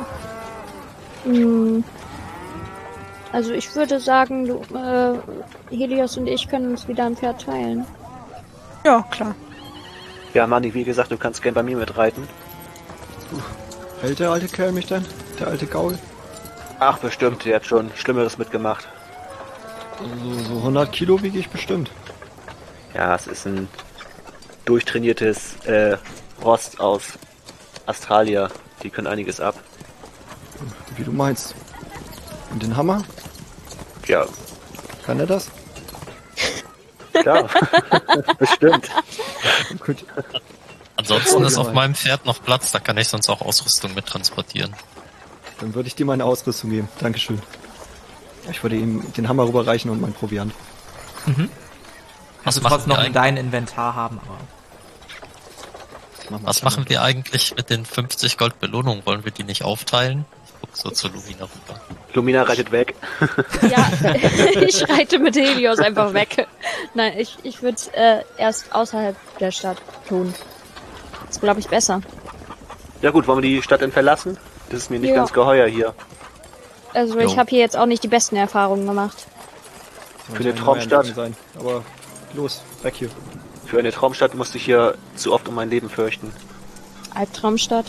Also ich würde sagen, Helios und ich können uns wieder ein Pferd teilen. Ja, klar. Ja, Manni, wie gesagt, du kannst gerne bei mir mit reiten. Hält der alte Kerl mich denn? Der alte Gaul? Ach, bestimmt, der hat schon Schlimmeres mitgemacht. So 100 Kilo wiege ich bestimmt. Ja, es ist ein durchtrainiertes Rost aus Australia. Die können einiges ab. Wie du meinst. Und den Hammer? Ja, Kann er das? klar. Bestimmt. Gut. Ansonsten ist auf meinem Pferd noch Platz, da kann ich sonst auch Ausrüstung mit transportieren. Dann würde ich dir meine Ausrüstung geben. Dankeschön. Ich würde ihm den Hammer rüberreichen und mein Proviant. Also machen trotzdem noch wir in dein Inventar haben, aber... Was machen wir eigentlich mit den 50 Gold Belohnungen? Wollen wir die nicht aufteilen? Ich guck so zu Lumina rüber. Lumina reitet weg. Ja, ich reite mit Helios einfach weg. Nein, ich würde es erst außerhalb der Stadt tun. Das ist, glaube ich, besser. Ja gut, wollen wir die Stadt denn verlassen? Das ist mir nicht Ja. ganz geheuer hier. Also ich Jo. habe hier jetzt auch nicht die besten Erfahrungen gemacht. Für eine Traumstadt. Sein. Aber los, weg hier. Für eine Traumstadt musste ich hier zu oft um mein Leben fürchten. Albtraumstadt.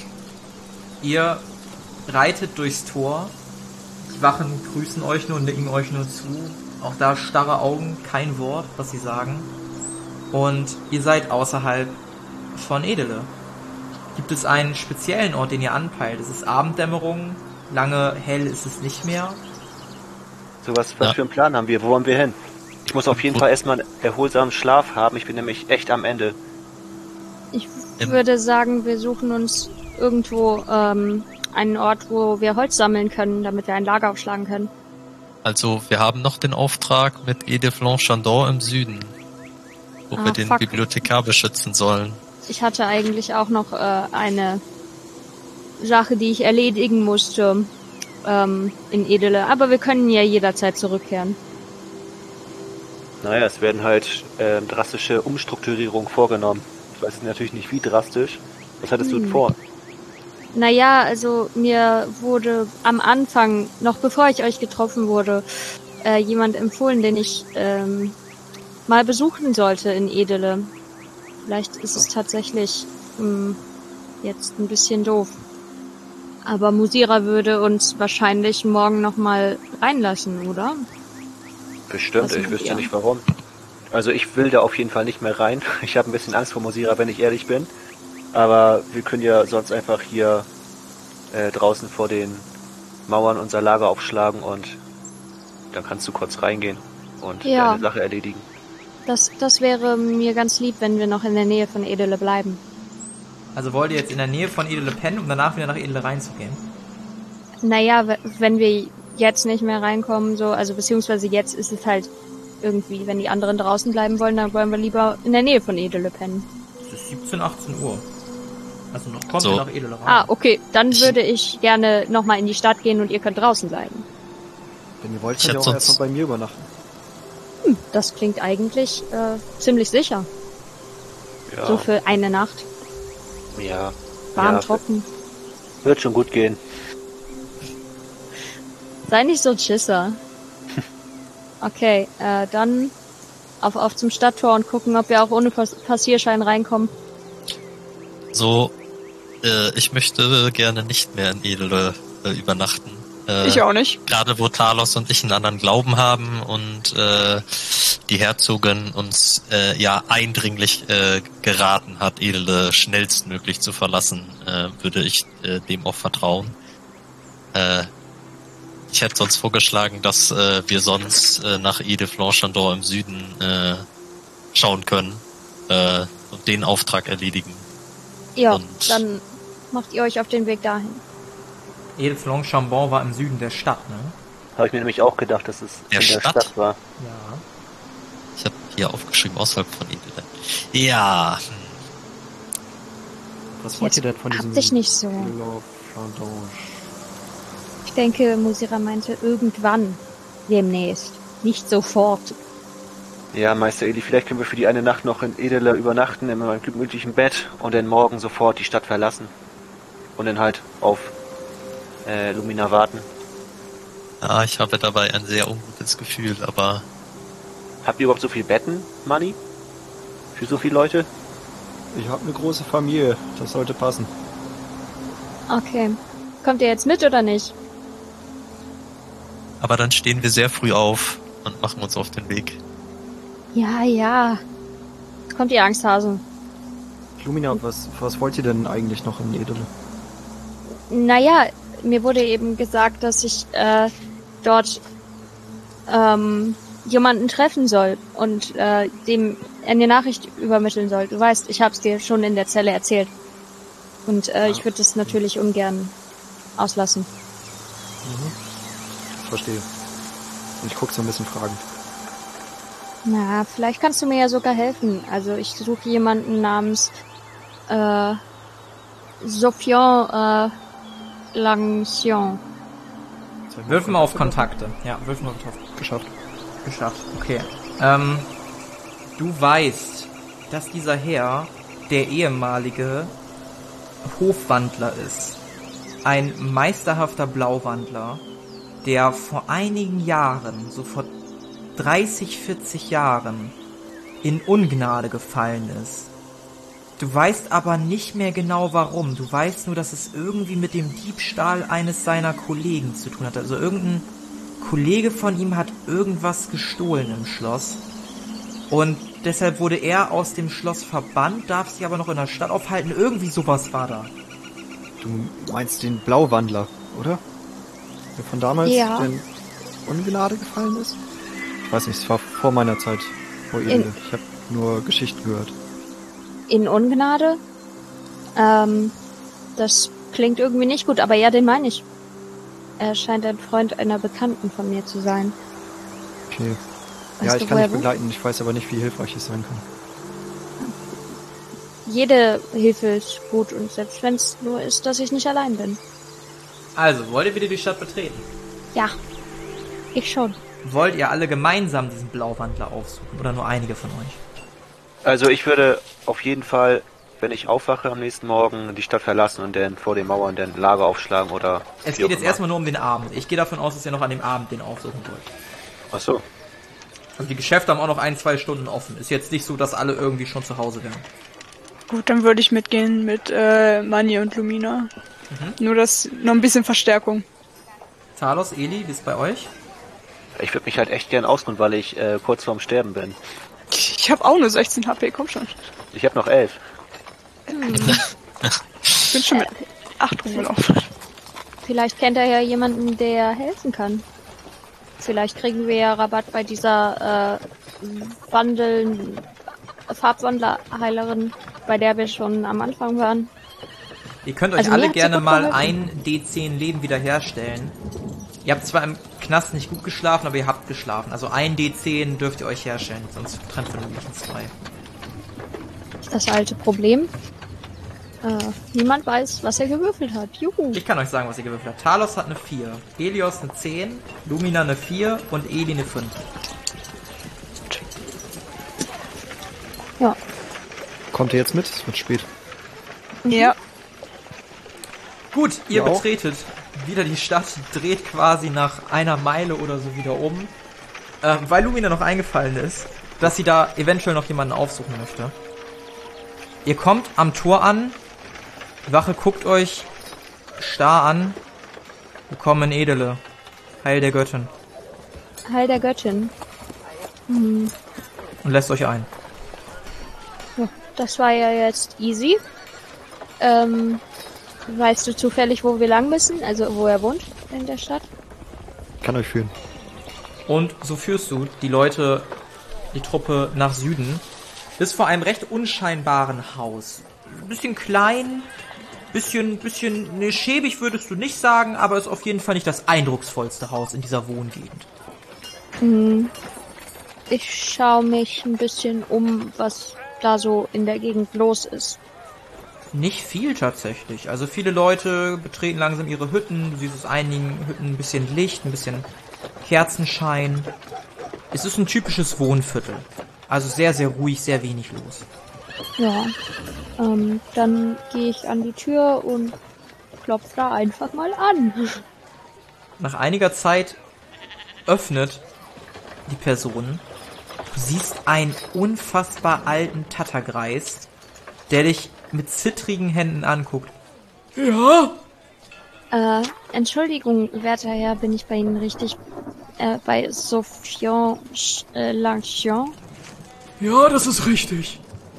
Ihr reitet durchs Tor. Die Wachen grüßen euch nur und nicken euch nur zu. Auch da starre Augen, kein Wort, was sie sagen. Und ihr seid außerhalb von Edele. Gibt es einen speziellen Ort, den ihr anpeilt? Es ist Abenddämmerung, lange hell ist es nicht mehr. So was Ja. für einen Plan haben wir? Wo wollen wir hin? Ich muss auf jeden Fall erstmal einen erholsamen Schlaf haben. Ich bin nämlich echt am Ende. Ich würde sagen, wir suchen uns irgendwo einen Ort, wo wir Holz sammeln können, damit wir ein Lager aufschlagen können. Also, wir haben noch den Auftrag mit Edeflon Chandon im Süden, wo wir den fuck. Bibliothekar beschützen sollen. Ich hatte eigentlich auch noch eine Sache, die ich erledigen musste in Edele, aber wir können ja jederzeit zurückkehren. Naja, es werden halt drastische Umstrukturierungen vorgenommen. Ich weiß natürlich nicht, wie drastisch. Was hattest du denn vor? Naja, also mir wurde am Anfang, noch bevor ich euch getroffen wurde, jemand empfohlen, den ich mal besuchen sollte in Edele. Vielleicht ist es tatsächlich jetzt ein bisschen doof. Aber Musira würde uns wahrscheinlich morgen nochmal reinlassen, oder? Bestimmt, Was ich macht wüsste ihr? nicht warum. Also ich will da auf jeden Fall nicht mehr rein. Ich habe ein bisschen Angst vor Musira, wenn ich ehrlich bin. Aber wir können ja sonst einfach hier draußen vor den Mauern unser Lager aufschlagen und dann kannst du kurz reingehen und Ja. deine Sache erledigen. Das wäre mir ganz lieb, wenn wir noch in der Nähe von Edele bleiben. Also wollt ihr jetzt in der Nähe von Edele pennen, um danach wieder nach Edele reinzugehen? Naja, wenn wir jetzt nicht mehr reinkommen, so, also beziehungsweise jetzt ist es halt irgendwie, wenn die anderen draußen bleiben wollen, dann wollen wir lieber in der Nähe von Edele pennen. Es ist 17, 18 Uhr. Also noch kommt So. ihr nach Edele rein. Ah, okay, dann würde ich gerne nochmal in die Stadt gehen und ihr könnt draußen bleiben. Wenn ihr wollt, Ich könnt ihr hätte auch sonst- erstmal bei mir übernachten. Das klingt eigentlich ziemlich sicher. Ja, So für eine Nacht. ja, Warm, ja, trocken. wird schon gut gehen. Sei nicht so ein Schisser. Okay, dann auf zum Stadttor und gucken, ob wir auch ohne Passierschein reinkommen. So, ich möchte gerne nicht mehr in Edele übernachten. Ich auch nicht. Gerade wo Talos und ich einen anderen Glauben haben und die Herzogin uns eindringlich geraten hat, Edele schnellstmöglich zu verlassen, würde ich dem auch vertrauen. Ich hätte sonst vorgeschlagen, dass wir sonst nach Ede-Flanchandor im Süden schauen können und den Auftrag erledigen. Ja, Und dann macht ihr euch auf den Weg dahin. Ede-Flanchandor war im Süden der Stadt, ne? Habe ich mir nämlich auch gedacht, dass es Der in der Stadt? Stadt war. Ja. ich habe hier aufgeschrieben, außerhalb von Edele. Ja, Was wollt ihr denn von Hab diesem... dich nicht so. L'Enfant? Ich denke, Musira meinte irgendwann. Demnächst. Nicht sofort. Ja, Meister Eli, vielleicht können wir für die eine Nacht noch in Edele übernachten, in meinem gemütlichen Bett und dann morgen sofort die Stadt verlassen. Und dann halt auf Lumina warten. ja, ich habe dabei ein sehr ungutes Gefühl, aber Habt ihr überhaupt so viel Betten, Manni? Für so viele Leute? Ich habe eine große Familie, das sollte passen. Okay. Kommt ihr jetzt mit oder nicht? dann stehen wir sehr früh auf und machen uns auf den Weg. Ja, ja. Kommt ihr Angsthasen? Lumina, was wollt ihr denn eigentlich noch in Edele? Naja, mir wurde eben gesagt, dass ich dort jemanden treffen soll und dem eine Nachricht übermitteln soll. Du weißt, ich hab's dir schon in der Zelle erzählt. Und ich würde das natürlich ungern auslassen. Verstehe. Und ich gucke so ein bisschen fragend. Na, vielleicht kannst du mir ja sogar helfen. Also ich suche jemanden namens Sofian Langsion. Würfen wir auf Kontakte. Ja, würfen wir auf Kontakte. Geschafft. Okay. Du weißt, dass dieser Herr der ehemalige Hofwandler ist. Ein meisterhafter Blauwandler, der vor einigen Jahren, so vor 30, 40 Jahren, in Ungnade gefallen ist. Du weißt aber nicht mehr genau warum. Du weißt nur, dass es irgendwie mit dem Diebstahl eines seiner Kollegen zu tun hat. Also irgendein Kollege von ihm hat irgendwas gestohlen im Schloss. Und deshalb wurde er aus dem Schloss verbannt, darf sich aber noch in der Stadt aufhalten. Irgendwie sowas war da. Du meinst den Blauwandler, oder? Der von damals Ja. in Ungnade gefallen ist? Ich weiß nicht, es war vor meiner Zeit vor Edele. Ich habe nur Geschichten gehört. In Ungnade? Das klingt irgendwie nicht gut, aber ja, den meine ich. Er scheint ein Freund einer Bekannten von mir zu sein. Okay. Weißt Ja, du, ich kann woher dich begleiten. Ich weiß aber nicht, wie hilfreich es sein kann. Jede Hilfe ist gut und selbst wenn es nur ist, dass ich nicht allein bin. Also, wollt ihr wieder die Stadt betreten? Ja, ich schon. Wollt ihr alle gemeinsam diesen Blauwandler aufsuchen? Oder nur einige von euch? Also ich würde auf jeden Fall, wenn ich aufwache am nächsten Morgen, die Stadt verlassen und dann vor den Mauern dann Lager aufschlagen oder... Es wie geht auch jetzt immer. erstmal nur um den Abend. Ich gehe davon aus, dass ihr noch an dem Abend den aufsuchen wollt. Ach so. Und die Geschäfte haben auch noch 1-2 Stunden offen. Ist jetzt nicht so, dass alle irgendwie schon zu Hause wären. Gut, dann würde ich mitgehen mit Manni und Lumina. Nur das, noch ein bisschen Verstärkung. Talos, Eli, wie ist bei euch? Ich würde mich halt echt gern ausruhen, weil ich kurz vorm Sterben bin. Ich habe auch nur 16 HP, komm schon. Ich habe noch 11. Ich bin schon mit 8 rumgelaufen. Vielleicht kennt er ja jemanden, der helfen kann. Vielleicht kriegen wir ja Rabatt bei dieser Farbwandlerheilerin, bei der wir schon am Anfang waren. Ihr könnt euch Also mir alle hat sie gerne gut mal geholfen. ein D10 Leben wiederherstellen. Ihr habt zwar im Knast nicht gut geschlafen, aber ihr habt geschlafen. Also ein D10 dürft ihr euch herstellen, sonst trennt von den 2. Das alte Problem. Niemand weiß, was er gewürfelt hat. Juhu. Ich kann euch sagen, was ihr gewürfelt habt. Talos hat eine 4, Helios eine 10, Lumina eine 4 und Eli eine 5. Ja. Kommt ihr jetzt mit? Es wird spät. Ja. Gut, ihr Ja auch. betretet wieder die Stadt, dreht quasi nach einer Meile oder so wieder um weil Lumina noch eingefallen ist, dass sie da eventuell noch jemanden aufsuchen möchte. Ihr kommt am Tor an. Die Wache guckt euch starr an. Willkommen, Edele. Heil der Göttin. Heil der Göttin. Und lässt euch ein. Ja, das war ja jetzt easy. Weißt du zufällig, wo wir lang müssen? Also, wo er wohnt in der Stadt? Kann euch führen. Und so führst du die Leute, die Truppe nach Süden, bis vor einem recht unscheinbaren Haus. Ein bisschen klein, bisschen, ne, schäbig würdest du nicht sagen, aber ist auf jeden Fall nicht das eindrucksvollste Haus in dieser Wohngegend. Ich schaue mich ein bisschen um, was da so in der Gegend los ist. Nicht viel tatsächlich. Also viele Leute betreten langsam ihre Hütten. Du siehst aus einigen Hütten ein bisschen Licht, ein bisschen Kerzenschein. Es ist ein typisches Wohnviertel. Also sehr, sehr ruhig, sehr wenig los. Ja, dann gehe ich an die Tür und klopfe da einfach mal an. Nach einiger Zeit öffnet die Person. Du siehst einen unfassbar alten Tattergreis, der dich mit zittrigen Händen anguckt. Ja? Entschuldigung, werter Herr, bin ich bei Ihnen richtig bei Sophian Lanchion? Ja, das ist richtig.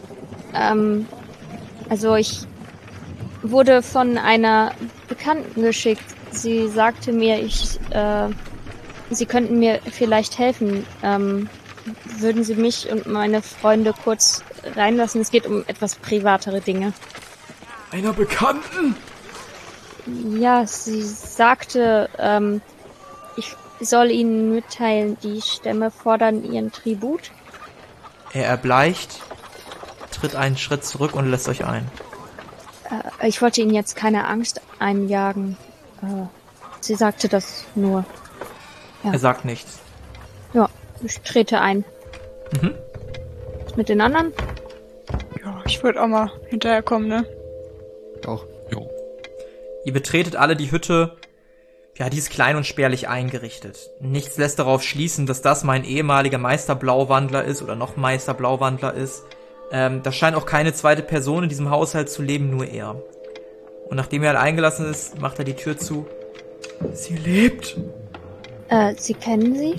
Also ich wurde von einer Bekannten geschickt. Sie sagte mir, Sie könnten mir vielleicht helfen. Würden Sie mich und meine Freunde kurz reinlassen? Es geht um etwas privatere Dinge. Einer Bekannten? Ja, sie sagte, ich soll Ihnen mitteilen, die Stämme fordern ihren Tribut. Er erbleicht, tritt einen Schritt zurück und lässt euch ein. Ich wollte Ihnen jetzt keine Angst einjagen. Sie sagte das nur. Ja. Er sagt nichts. Ja, ich trete ein. Mit den anderen? Ja, ich würde auch mal hinterherkommen, ne? Auch. Jo. Ihr betretet alle die Hütte. Ja, die ist klein und spärlich eingerichtet. Nichts lässt darauf schließen, dass das mein ehemaliger Meister-Blauwandler ist oder noch Meister-Blauwandler ist. Da scheint auch keine zweite Person in diesem Haushalt zu leben, nur er. Und nachdem er halt eingelassen ist, macht er die Tür zu. Sie lebt. Sie kennen sie?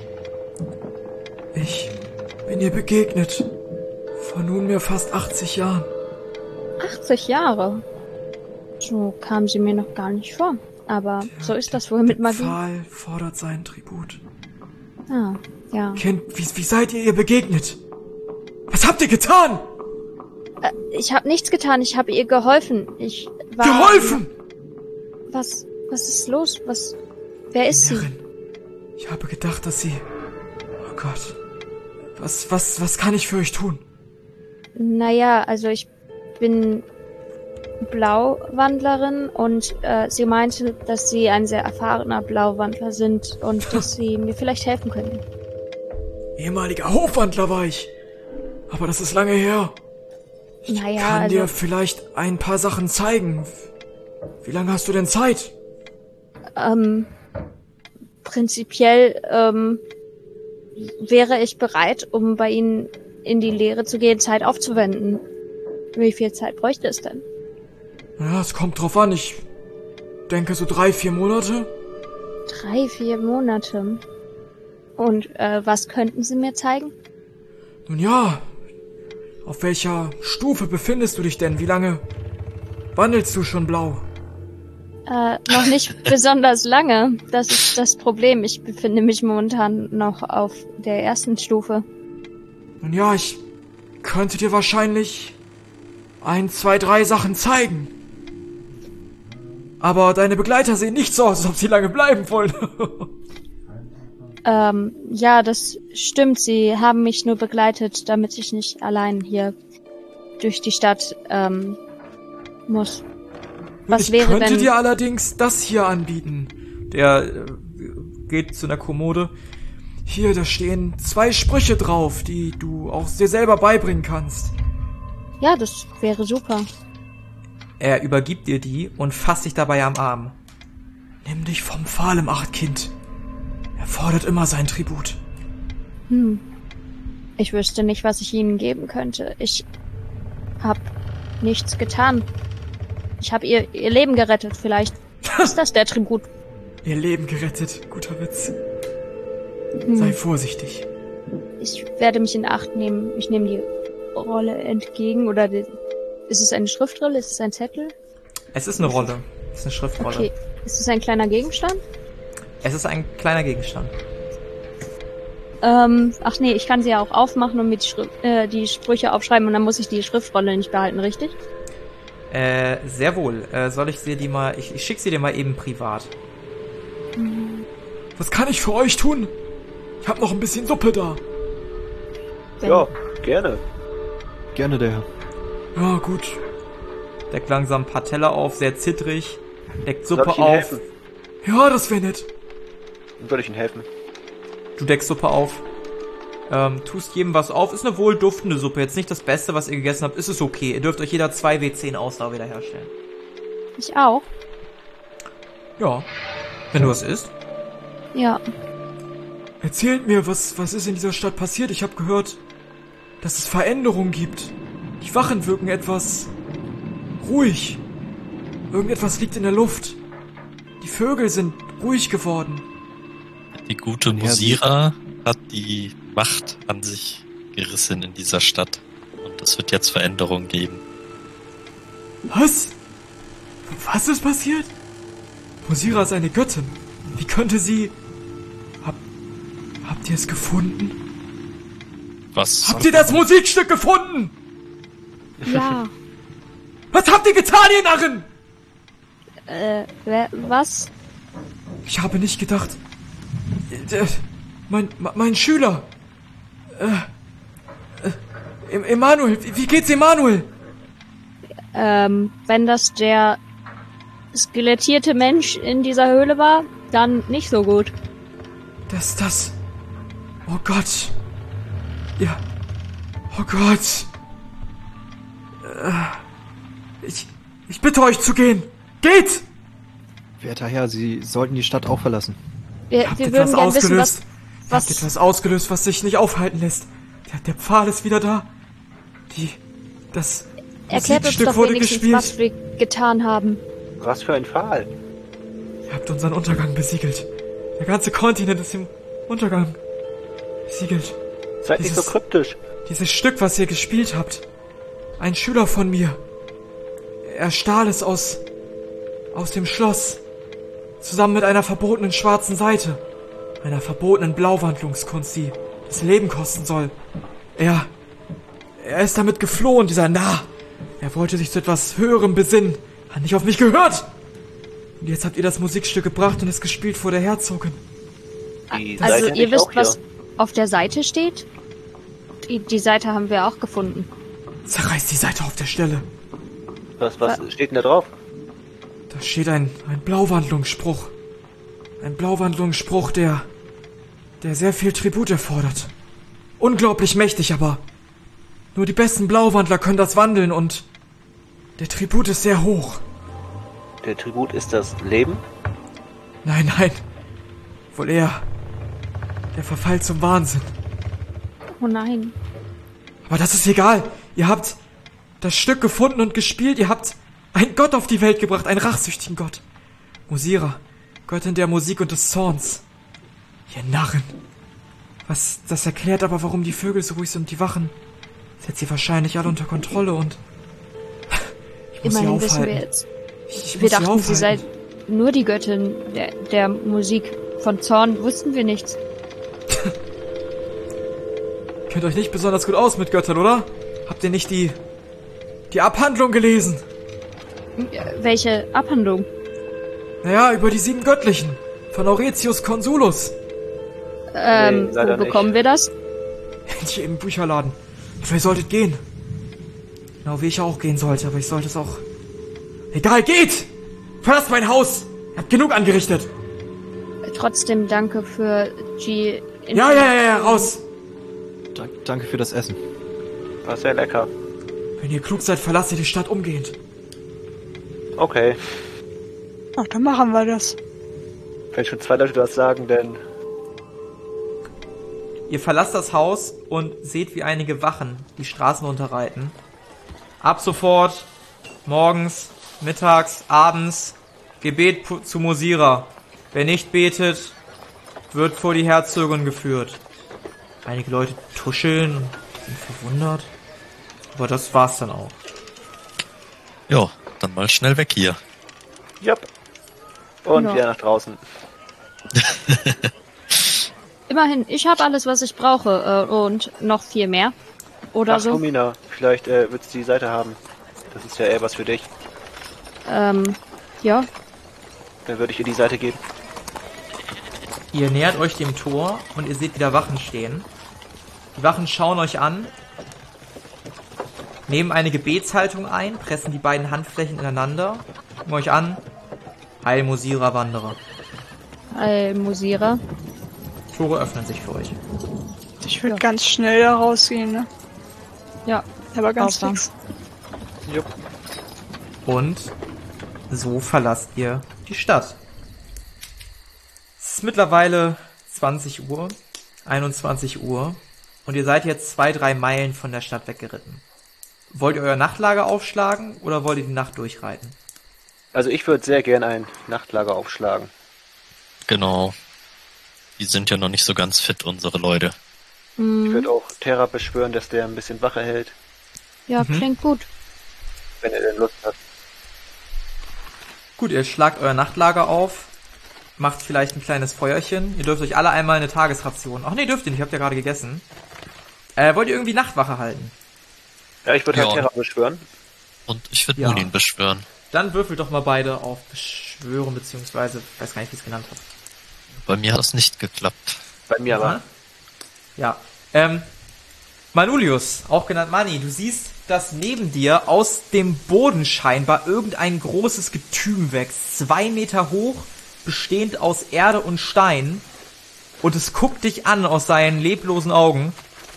Ich bin ihr begegnet. Vor nunmehr fast 80 Jahren. 80 Jahre? So kam sie mir noch gar nicht vor. Aber so ist das wohl mit Magie. Der Pfahl fordert seinen Tribut. Ah, ja. Kind, wie seid ihr begegnet? Was habt ihr getan? Ich habe nichts getan, ich habe ihr geholfen. Ich war... Geholfen! Was ist los? Wer ist sie? Herrin, ich habe gedacht, dass sie... Oh Gott. Was kann ich für euch tun? Naja, also ich bin Blauwandlerin und sie meinte, dass sie ein sehr erfahrener Blauwandler sind und dass sie mir vielleicht helfen könnten. Ehemaliger Hofwandler war ich. Aber das ist lange her. Ich kann dir vielleicht ein paar Sachen zeigen. Wie lange hast du denn Zeit? Prinzipiell wäre ich bereit, um bei Ihnen in die Lehre zu gehen, Zeit aufzuwenden. Wie viel Zeit bräuchte es denn? Ja, es kommt drauf an. Ich denke so 3-4 Monate. 3-4 Monate. Und was könnten Sie mir zeigen? Nun ja, auf welcher Stufe befindest du dich denn? Wie lange wandelst du schon blau? Noch nicht besonders lange. Das ist das Problem. Ich befinde mich momentan noch auf der ersten Stufe. Nun ja, ich könnte dir wahrscheinlich 1, 2, 3 Sachen zeigen. Aber deine Begleiter sehen nicht so aus, als ob sie lange bleiben wollen. Ja, das stimmt. Sie haben mich nur begleitet, damit ich nicht allein hier durch die Stadt muss. Was wäre, wenn... Ich könnte dir allerdings das hier anbieten. Der geht zu einer Kommode. Hier, da stehen 2 Sprüche drauf, die du auch dir selber beibringen kannst. Ja, das wäre super. Er übergibt dir die und fasst dich dabei am Arm. Nimm dich vom Pfahl im Acht, Kind. Er fordert immer sein Tribut. Ich wüsste nicht, was ich ihnen geben könnte. Ich hab nichts getan. Ich habe ihr Leben gerettet. Vielleicht ist das der Tribut. Ihr Leben gerettet. Guter Witz. Sei vorsichtig. Ich werde mich in Acht nehmen. Ich nehme die Rolle entgegen. Oder ist es eine Schriftrolle? Ist es ein Zettel? Es ist eine Rolle. Es ist eine Schriftrolle. Okay. Ist es ein kleiner Gegenstand? Es ist ein kleiner Gegenstand. Ach nee, ich kann sie ja auch aufmachen und mir die Sprüche aufschreiben und dann muss ich die Schriftrolle nicht behalten, richtig? Sehr wohl. Soll ich sie dir mal... Ich schick sie dir mal eben privat. Was kann ich für euch tun? Ich hab noch ein bisschen Suppe da. Ja, gerne. Gerne, der Herr. Ja, gut. Deckt langsam ein paar Teller auf, sehr zittrig. Deckt Soll Suppe ich Ihnen auf. helfen? Ja, das wäre nett. Soll ich Ihnen helfen? Du deckst Suppe auf. Tust jedem was auf. Ist eine wohlduftende Suppe. Jetzt nicht das Beste, was ihr gegessen habt. Ist es okay. Ihr dürft euch jeder 2 W10 Ausdauer wiederherstellen. Ich auch? Ja. Wenn du es isst. Ja. Erzählt mir, was ist in dieser Stadt passiert? Ich habe gehört, dass es Veränderungen gibt. Die Wachen wirken etwas ruhig. Irgendetwas liegt in der Luft. Die Vögel sind ruhig geworden. Die gute Musira hat die Macht an sich gerissen in dieser Stadt. Und es wird jetzt Veränderungen geben. Was? Was ist passiert? Musira ist eine Göttin. Wie könnte sie... Habt ihr es gefunden? Was? Habt ihr das Musikstück gefunden? Ja. Was habt ihr getan, ihr Narren? Was? Ich habe nicht gedacht... Mein Schüler... Emanuel, wie geht's Emanuel? Wenn das der skelettierte Mensch in dieser Höhle war, dann nicht so gut. Das... Oh Gott. Ja. Oh Gott. Ich bitte euch zu gehen. Geht! Werter Herr, Sie sollten die Stadt auch verlassen. Wir Habt würden etwas gerne wissen, ausgelöst. Ihr habt was... etwas ausgelöst, was sich nicht aufhalten lässt. Der Pfahl ist wieder da. Das Erklärt uns Musikstück doch wurde wenigstens, gespielt. was wir getan haben. Was für ein Pfahl. Ihr habt unseren Untergang besiegelt. Der ganze Kontinent ist im Untergang besiegelt. Seid nicht so Dieses- kryptisch. Dieses Stück, was ihr gespielt habt. Ein Schüler von mir. Er stahl es aus dem Schloss. Zusammen mit einer verbotenen schwarzen Seite. Einer verbotenen Blauwandlungskunst, die das Leben kosten soll. Er ist damit geflohen, dieser Narr. Er wollte sich zu etwas Höherem besinnen. Hat nicht auf mich gehört. Und jetzt habt ihr das Musikstück gebracht und es gespielt vor der Herzogin. Die Also Seite ihr nicht wisst, auch was hier. auf der Seite steht? Die Seite haben wir auch gefunden. Zerreißt die Seite auf der Stelle. Was steht denn da drauf? Da steht ein Blauwandlungsspruch. Ein Blauwandlungsspruch, der sehr viel Tribut erfordert. Unglaublich mächtig, aber nur die besten Blauwandler können das wandeln und der Tribut ist sehr hoch. Der Tribut ist das Leben? Nein, wohl eher der Verfall zum Wahnsinn. Oh nein. Aber das ist egal. Ihr habt das Stück gefunden und gespielt. Ihr habt einen Gott auf die Welt gebracht, einen rachsüchtigen Gott. Musira, Göttin der Musik und des Zorns. Ihr Narren. Das erklärt aber, warum die Vögel so ruhig sind und die Wachen. Setzt sie wahrscheinlich alle unter Kontrolle und... Ich muss sie Immerhin wissen wir aufhalten. jetzt. Ich Wir muss sie dachten, sie sei aufhalten. nur die Göttin der Musik. Von Zorn wussten wir nichts. Kennt euch nicht besonders gut aus mit Göttern, oder? Habt ihr nicht die Abhandlung gelesen? Welche Abhandlung? Naja, über die 7 Göttlichen. Von Auretius Consulus. Nee, Wo leider bekommen nicht. wir das? Hier im Bücherladen. Aber ihr solltet gehen. Genau wie ich auch gehen sollte, aber ich sollte es auch... Egal, geht! Verlasst mein Haus! Ihr habt genug angerichtet. Trotzdem danke für die... Ja, raus! Danke für das Essen. War sehr lecker. Wenn ihr klug seid, verlasst ihr die Stadt umgehend. Okay. Ach, dann machen wir das. Wenn schon 2 Leute das sagen, denn... Ihr verlasst das Haus und seht, wie einige Wachen die Straßen runterreiten. Ab sofort, morgens, mittags, abends, Gebet zu Mosira. Wer nicht betet, wird vor die Herzogin geführt. Einige Leute tuscheln und sind verwundert. Aber das war's dann auch. Jo, dann mal schnell weg hier. Jupp. Und Ja. wieder nach draußen. Immerhin, ich habe alles, was ich brauche und noch viel mehr. Oder Ach, so. Romina, vielleicht willst du die Seite haben. Das ist ja eher was für dich. Ja. Dann würde ich ihr die Seite geben. Ihr nähert euch dem Tor und ihr seht wieder Wachen stehen. Die Wachen schauen euch an, nehmen eine Gebetshaltung ein, pressen die beiden Handflächen ineinander, gucken euch an. Heil Mosira Wanderer. Musierer. Tore öffnen sich für euch. Ich würde ganz schnell da rausgehen, ne? Ja. Aber ganz Ausgang. fix. Jupp. Und so verlasst ihr die Stadt. Es ist mittlerweile 20 Uhr, 21 Uhr und ihr seid jetzt 2-3 Meilen von der Stadt weggeritten. Wollt ihr euer Nachtlager aufschlagen oder wollt ihr die Nacht durchreiten? Also ich würde sehr gern ein Nachtlager aufschlagen. Genau. Die sind ja noch nicht so ganz fit, unsere Leute. Ich würde auch Terra beschwören, dass der ein bisschen Wache hält, Ja, klingt gut. wenn er denn Lust hat. Gut, ihr schlagt euer Nachtlager auf, macht vielleicht ein kleines Feuerchen. Ihr dürft euch alle einmal eine Tagesration... Ach nee, dürft ihr nicht, habt ihr gerade gegessen. Wollt ihr irgendwie Nachtwache halten? Ja, ich würde halt Ja. Terra beschwören. Und ich würde Ja. Munin beschwören. Dann würfelt doch mal beide auf Beschwören, beziehungsweise, weiß gar nicht, wie ich es genannt habe. Bei mir hat das nicht geklappt. Bei mir aber. Ja. Manulius, auch genannt Mani, du siehst, dass neben dir aus dem Boden scheinbar irgendein großes Getüm wächst. 2 Meter hoch, bestehend aus Erde und Stein. Und es guckt dich an aus seinen leblosen Augen.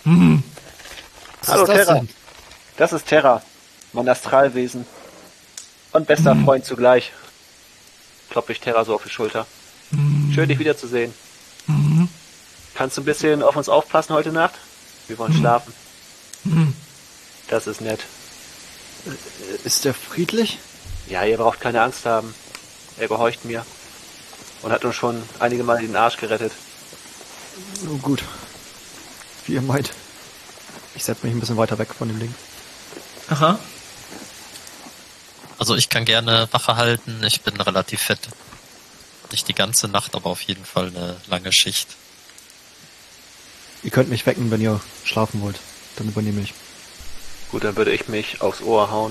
Was Hallo ist das Terra. denn? Das ist Terra, mein Astralwesen. Und bester Freund zugleich. Klopfe ich Terra so auf die Schulter. Schön, dich wiederzusehen. Kannst du ein bisschen auf uns aufpassen heute Nacht? Wir wollen schlafen. Das ist nett. Ist der friedlich? Ja, ihr braucht keine Angst haben. Er gehorcht mir. Und hat uns schon einige Mal den Arsch gerettet. Nur gut. Wie ihr meint. Ich setze mich ein bisschen weiter weg von dem Ding. Aha. Also ich kann gerne Wache halten, ich bin relativ fit. Nicht die ganze Nacht, aber auf jeden Fall eine lange Schicht. Ihr könnt mich wecken, wenn ihr schlafen wollt. Dann übernehme ich. Gut, dann würde ich mich aufs Ohr hauen.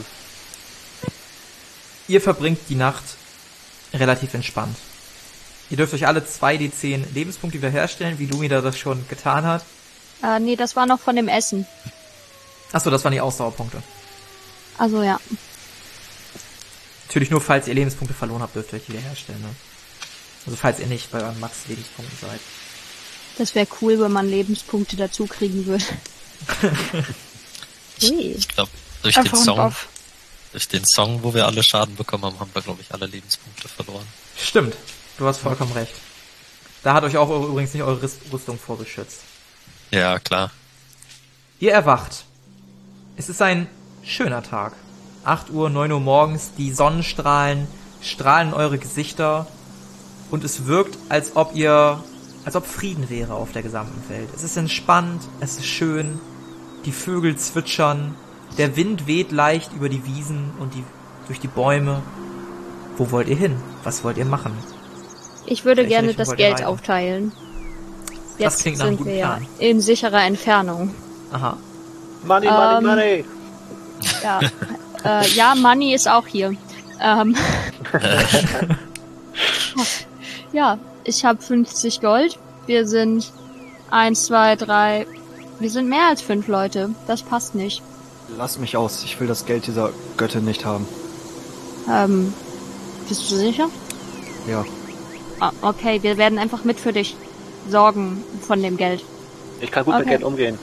Ihr verbringt die Nacht relativ entspannt. Ihr dürft euch alle 2d10 Lebenspunkte wiederherstellen, wie Lumina das schon getan hat. Nee, das war noch von dem Essen. Achso, das waren die Ausdauerpunkte. Also ja. Natürlich nur, falls ihr Lebenspunkte verloren habt, dürft ihr euch wiederherstellen. Ne? Also falls ihr nicht bei euren Max-Lebenspunkten seid. Das wäre cool, wenn man Lebenspunkte dazu kriegen würde. Ui. Ich glaube, durch Einfach den und Song, auf. durch den Song, wo wir alle Schaden bekommen haben, haben wir, glaube ich, alle Lebenspunkte verloren. Stimmt, du hast vollkommen recht. Da hat euch auch übrigens nicht eure Rüstung vorbeschützt. Ja, klar. Ihr erwacht. Es ist ein schöner Tag. 8 Uhr, 9 Uhr morgens, die Sonnenstrahlen strahlen in eure Gesichter und es wirkt, als ob Frieden wäre auf der gesamten Welt. Es ist entspannt, es ist schön, die Vögel zwitschern, der Wind weht leicht über die Wiesen und durch die Bäume. Wo wollt ihr hin? Was wollt ihr machen? Ich würde Welche gerne Richtung das wollt ihr Geld reiten? aufteilen. Das Jetzt klingt nach einem sind guten wir ja Plan. in sicherer Entfernung. Aha. Money, money, money! Ja, ja, Money ist auch hier. Ja, ich habe 50 Gold. Wir sind 1, 2, 3. Wir sind mehr als 5 Leute. Das passt nicht. Lass mich aus. Ich will das Geld dieser Göttin nicht haben. Bist du sicher? Ja. Ah, okay, wir werden einfach mit für dich sorgen von dem Geld. Ich kann gut mit Okay. Geld umgehen.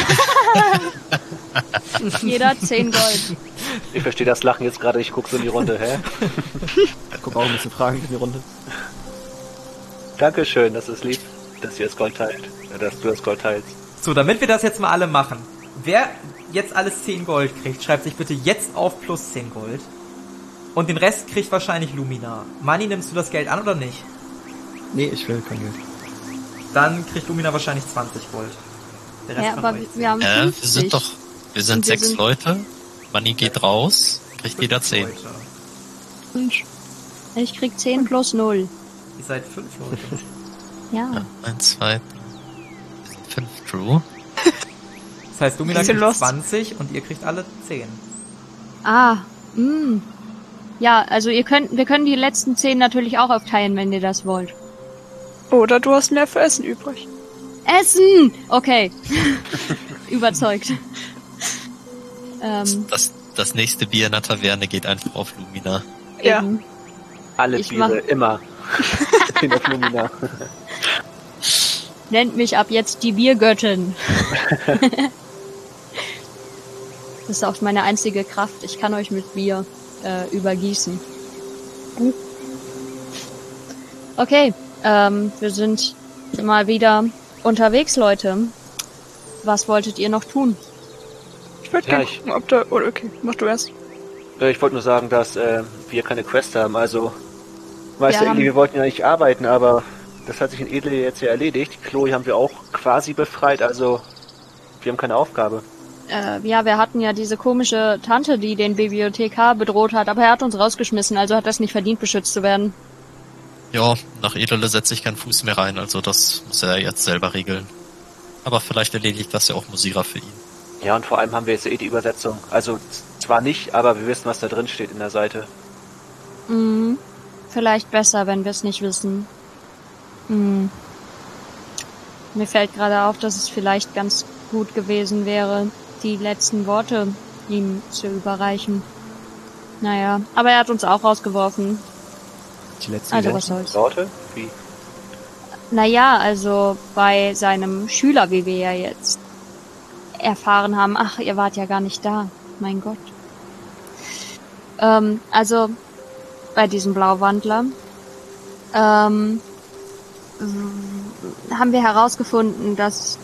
Jeder 10 Gold. Ich verstehe das Lachen jetzt gerade, ich gucke so in die Runde, hä? Guck auch ein bisschen fragend in die Runde. Dankeschön, das ist lieb. dass ihr das Gold teilt. Dass du das Gold teilst. So, damit wir das jetzt mal alle machen. Wer jetzt alles 10 Gold kriegt, schreibt sich bitte jetzt auf plus 10 Gold. Und den Rest kriegt wahrscheinlich Lumina. Mani, nimmst du das Geld an oder nicht? Nee, ich will kein Geld. Dann kriegt Lumina wahrscheinlich 20 Gold. Der Rest Ja, von aber euch wir haben 50. Wir sind Und wir 6 sind- Leute. Manni geht raus, kriegt jeder 10. Leute. Mensch. Ich krieg 10 plus 0. Ihr seid 5 Leute. Ja. 1, 2, 5 True. Das heißt, Lumina Bisschen kriegt lost. 20 und ihr kriegt alle 10. Ja, also wir können die letzten 10 natürlich auch aufteilen, wenn ihr das wollt. Oder du hast mehr für Essen übrig. Essen! Okay. Überzeugt. Das nächste Bier in der Taverne geht einfach auf Lumina. Ja. Eben. Alle Ich Biere, immer. Gehen auf Lumina. Nennt mich ab jetzt die Biergöttin. Das ist auch meine einzige Kraft. Ich kann euch mit Bier übergießen. Okay, wir sind mal wieder unterwegs, Leute. Was wolltet ihr noch tun? Ich würde Ja, gerne gucken, ob da... Oder okay, mach du erst. Ich wollte nur sagen, dass wir keine Quest haben. Also, weißt Wir du, Eli, haben- wir wollten ja nicht arbeiten, aber das hat sich in Edel jetzt ja erledigt. Chloe haben wir auch quasi befreit, also wir haben keine Aufgabe. Ja, wir hatten ja diese komische Tante, die den Bibliothekar bedroht hat, aber er hat uns rausgeschmissen, also hat das nicht verdient, beschützt zu werden. Ja, nach Edele setze ich keinen Fuß mehr rein, also das muss er jetzt selber regeln. Aber vielleicht erledigt das ja auch Musira für ihn. Ja, und vor allem haben wir jetzt die Übersetzung. Also zwar nicht, aber wir wissen, was da drin steht in der Seite. Vielleicht besser, wenn wir es nicht wissen. Mir fällt gerade auf, dass es vielleicht ganz gut gewesen wäre, die letzten Worte ihm zu überreichen. Naja, aber er hat uns auch rausgeworfen. Die letzten Also Worte. was soll's. Sorte? Wie? Naja, also bei seinem Schüler, wie wir ja jetzt erfahren haben. Ach, ihr wart ja gar nicht da. Mein Gott. Also bei diesem Blauwandler haben wir herausgefunden, dass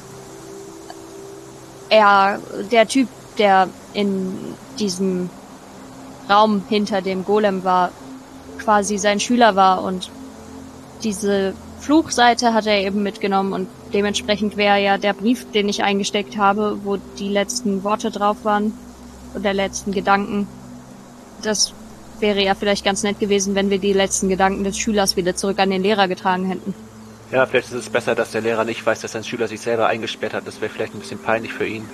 der Typ, der in diesem Raum hinter dem Golem war, quasi sein Schüler war und diese Fluchseite hat er eben mitgenommen und dementsprechend wäre ja der Brief, den ich eingesteckt habe, wo die letzten Worte drauf waren oder letzten Gedanken. Das wäre ja vielleicht ganz nett gewesen, wenn wir die letzten Gedanken des Schülers wieder zurück an den Lehrer getragen hätten. Ja, vielleicht ist es besser, dass der Lehrer nicht weiß, dass sein Schüler sich selber eingesperrt hat. Das wäre vielleicht ein bisschen peinlich für ihn.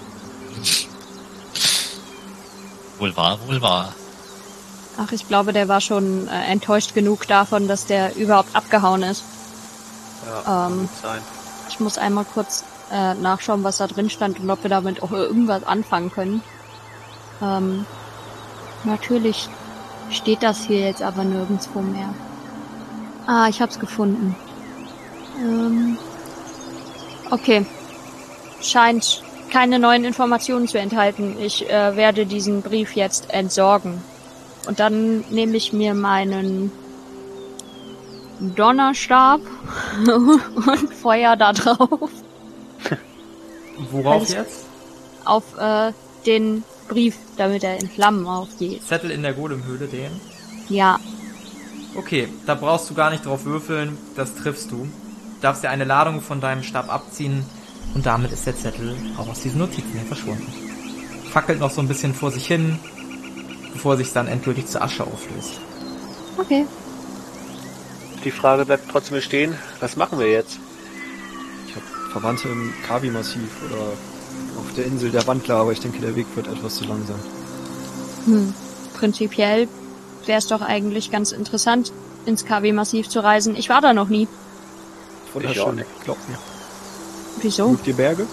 Wohl wahr, wohl wahr. Ach, ich glaube, der war schon enttäuscht genug davon, dass der überhaupt abgehauen ist. Ja, kann gut sein. Ich muss einmal kurz nachschauen, was da drin stand und ob wir damit auch irgendwas anfangen können. Natürlich steht das hier jetzt aber nirgendwo mehr. Ah, ich hab's gefunden. Okay. Scheint keine neuen Informationen zu enthalten. Ich werde diesen Brief jetzt entsorgen. Und dann nehme ich mir meinen Donnerstab und Feuer da drauf. Worauf Alles- jetzt? Auf den Brief, damit er in Flammen aufgeht. Zettel in der Golemhöhle, den. Ja. Okay, da brauchst du gar nicht drauf würfeln, das triffst du. Du darfst dir eine Ladung von deinem Stab abziehen und damit ist der Zettel auch aus diesen Notizen hier verschwunden. Fackelt noch so ein bisschen vor sich hin, bevor er sich dann endgültig zu Asche auflöst. Okay. Die Frage bleibt trotzdem bestehen, was machen wir jetzt? Ich habe Verwandte im Kabi-Massiv oder auf der Insel der Wandler, aber ich denke, der Weg wird etwas zu lang sein. Prinzipiell wäre es doch eigentlich ganz interessant, ins KW-Massiv zu reisen. Ich war da noch nie. Ich auch Wunderschön, nicht. glaub mir. Wieso? Mögt ihr Berge?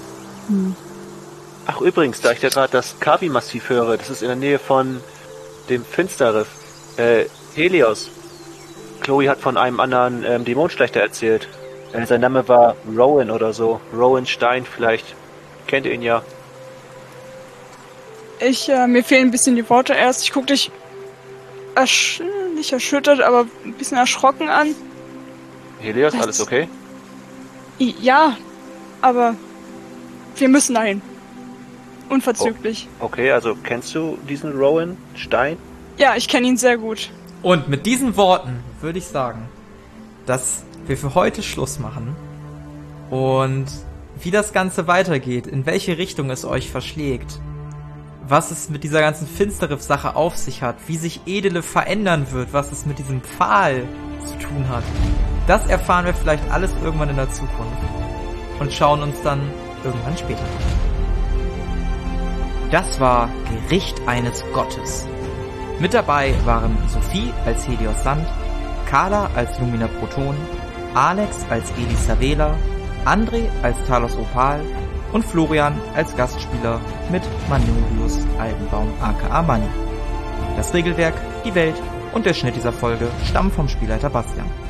Ach übrigens, da ich ja gerade das Kavi-Massiv höre, das ist in der Nähe von dem Finsterriff. Helios. Chloe hat von einem anderen Dämonenschlechter erzählt. Sein Name war Rowan oder so. Rowan Stein vielleicht. Kennt ihr ihn ja. Mir fehlen ein bisschen die Worte erst. Ich guck dich nicht erschüttert, aber ein bisschen erschrocken an. Helios, Was? alles okay? Ja, aber wir müssen dahin. Unverzüglich. Okay, also kennst du diesen Rowan Stein? Ja, ich kenne ihn sehr gut. Und mit diesen Worten würde ich sagen, dass wir für heute Schluss machen. Und wie das Ganze weitergeht, in welche Richtung es euch verschlägt, was es mit dieser ganzen Finsterif-Sache auf sich hat, wie sich Edele verändern wird, was es mit diesem Pfahl zu tun hat, das erfahren wir vielleicht alles irgendwann in der Zukunft und schauen uns dann irgendwann später an. Das war Gericht eines Gottes. Mit dabei waren Sophie als Helios Sand, Carla als Lumina Proton, Alex als Elisa Vela, André als Talos Opal und Florian als Gastspieler mit Manurius Altenbaum aka Manni. Das Regelwerk, die Welt und der Schnitt dieser Folge stammen vom Spielleiter Bastian.